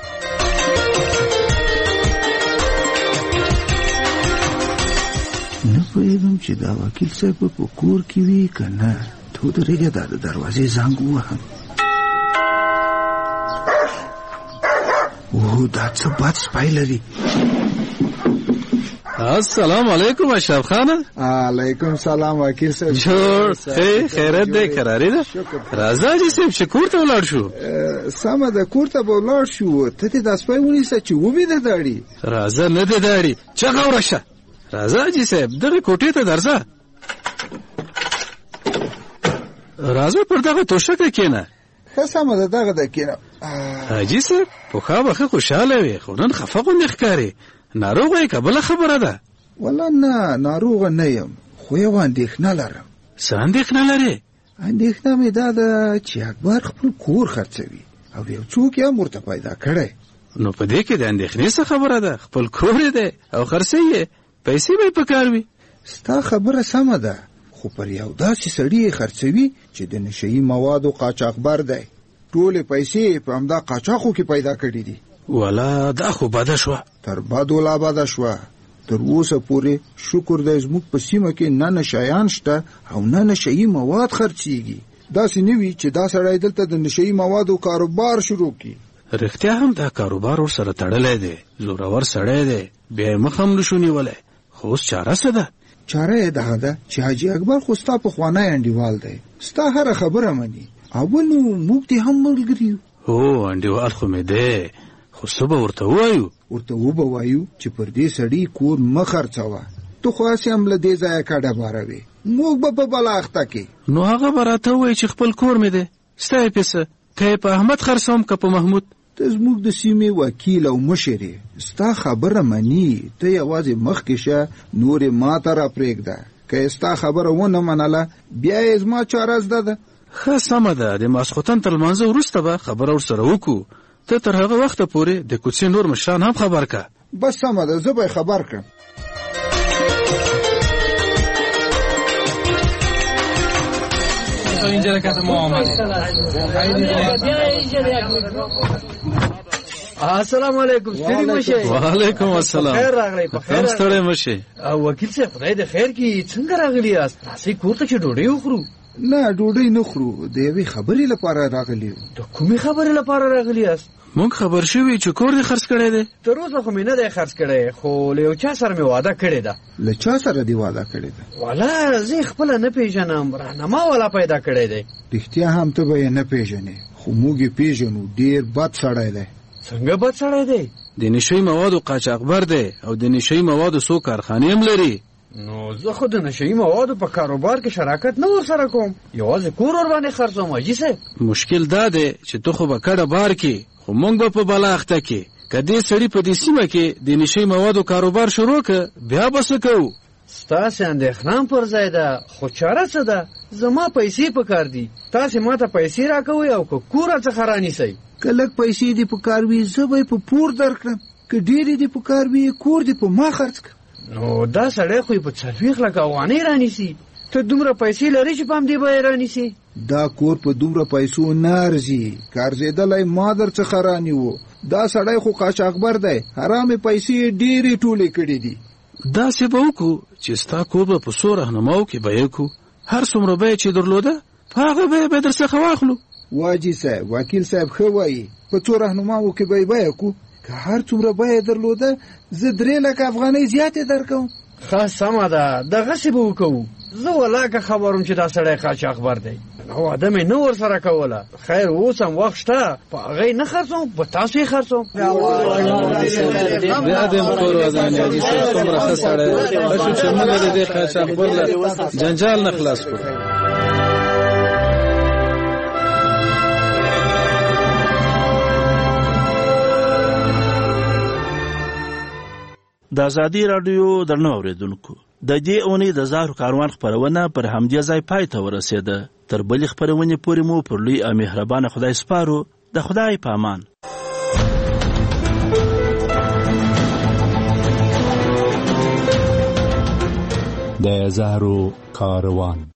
نه پوهېږم چې دا وکیل صاحب په کور کې وي که نه. ته ودرېږه دا د دروازې زنګ ووهم. اوه دا څه بد سپی لري. السلام علیکم اشرف خان. علیکم سلام وکیل صاحب. جوړ خیرت دې قرارې ده. راځه چې صاحب چې کور ته ولاړ شو. سمه ده کور ته به ولاړ شو. ته دې دا سپی ونیسه چې وبې د داړي. راځه نه دې داړي چغه ورشه. راځه چې صاحب دغه کوټې ته درځه. راځه پر دغه توشکه کېنه. ښه سمه ده دغه ده کېنه. حاجي صاحب پخوا به ښه خوشحاله وې خو نن خفه غوندې ښکارې. ناروغه یې که بله خبره ده؟ والله نه ناروغه نه یم خو یو اندېښنه لرم. څه اندېښنه لرې؟ اندېښنه مې دا ده چې اکبر خپل کور خرڅوي او یو څوک یې هم ورته پیدا کړی. نو په دې کې د اندېښنې څه خبره ده؟ خپل کور یې دی او خرڅوي یې. پیسې به یې پکار وي. ستا خبره سمه ده خو پر یو داسې سړي یې خرڅوي چې د نشهیي موادو قاچاقبر دی. ټولې پیسې په همدا قاچاقو کې پیدا کړي دي. والا دا خو بده شوه. تر بدو لا بده شوه. تر اوسه پورې شکر دی زموږ په سیمه کې نه نشیان شته او نه نشهیي مواد خرڅېږي. داسې نه وي چې دا سړی دلته د نشهیي موادو کاروبار شروع کړي. رښتیا هم دا کاروبار ورسره تړلی دی. زورور سړی دی. بیا یې مخ هم نشو نیولی. خو اوس چاره څه ده؟ چاره یې دغه ده چې حاجي اکبر خو ستا پخوانی انډیوال دی. ستا هره خبره مني. اول نو موږ دې هم ملګري یو. هو انډیوال خو مې دی خو څه به ورته ووایو؟ ورته وبه وایو چې پر دې سړي کور مه خرڅوه. ته خو هسې هم له دې ځایه کډه باروې. موږ به په بله اخته کې. نو هغه به راته ووایي چې خپل کور مې دی. ستا یې پیسه که یې په احمد خرڅوم که په محمود. ته زموږ د سیمې وکیل او مشر یې. ستا خبره مني. ته یوازې مخکې شه نور یې ما ته راپرېږده. که یې ستا خبره ونه منله بیا یې زما چاره زده ده. ښه سمه ده. د ماسخوتن تر لمانځه وروسته به خبره ورسره وکړو. ته تر هغه وخته پورې د کوڅې نور مشران هم خبر که. بس سمه ده زه به یې خبر کړم. السلام علیکم. ستړي مشه. وعلیکم السلام. خیر راغلی. په خیر ستړي مشه. وکیل صاحب خدای د خیر کې څنګه راغلی یاست؟ تاسې کور ته چې ډوډۍ وخورو. نه ډوډۍ نه خورو. د یوې خبرې لپاره راغلی یو. د کومې خبرې لپاره راغلی یاست؟ مونږ خبر شوي چې کور دې خرڅ کړی دی. تر اوسه خو مې نه دی خرڅ کړی خو له یو چا سره مې واده کړې ده. له چا سره دې واده کړې ده؟ والا زه خپله نه پیژنم. راهنما والا پیدا کړی دی. رښتیا هم ته به یې نه پیژنې خو موږ یې پیژنو. ډېر بد سړی دی. څنګه بد سړی دی؟ د نشهیي موادو قاچاقبر دی او د نشهیي موادو څو کارخانې هم لري. نو زه خو د نشهیي موادو په کاروبار کې شراکت نه ورسره کوم. یوازې کور ورباندې خرڅوم. حاجي صاحب مشکل دا دی چې ته خو به کډه بار کې خو مونږ به په بله اخته کې. که دې سړي په دې سیمه کې د نشهیي موادو کاروبار شروع که بیا به څه کوو؟ ستاسې اندېښنه پر ځای ده خو چاره څه ده؟ زما پیسې پکار دي. تاسې ما ته پیسې راکوئ او که کور څخه رانیسئ. که لږ پیسې دې پکار وي زه به یې په پور درکړم. که ډېرې دې پکار وي کور دې په ما خرڅ کړم. نو دا سړی خو یې په 40 لکه افغانۍ رانیسي. ته دومره پیسې لرې چې په همدې به یې رانیسي؟ دا کور په دومره پیسو نه ارزي. که ارزېدلی ما در څخه رانیو. دا سړی خو قاچاقبر دی. حرامې پیسې یې ډېرې ټولې کړې دي. داسې به وکړو چې ستا کور به په څو رهنماو کې بیې کړو. هر څومره بیه چې درلوده په هغه بیه به در څخه واخلو. واجی صاحب وکیل صاحب خو وایي په څو راهنماو کې به بیه کو که هر څومره بیه درلوده زه 3 لک افغانۍ زیاتې درکوم. ښه سمه ده دغسې به وکړو. زه ولاکه خبروم چې دا سړی قاچاقبر دی. واده مې نه ورسره کوله. خیر اوس هم وخت شته په هغه یې نه خرڅوم په تاسو یې خرڅوم. بیا دې مخور وزن حاجي صاحب څومره ښه سړی بشو چې موږ د دې قاچاقبر له جنجال نه خلاص کړو. د ازادي راډیو درنو اوریدونکو د دې اونۍ د زهرو کاروان خپرونه پر همدې ځای پای ته ورسېده. تر بلې خپرونې پورې مو پر لوی او مهربانه خدای سپارو. د خدای په امان. د زهرو کاروان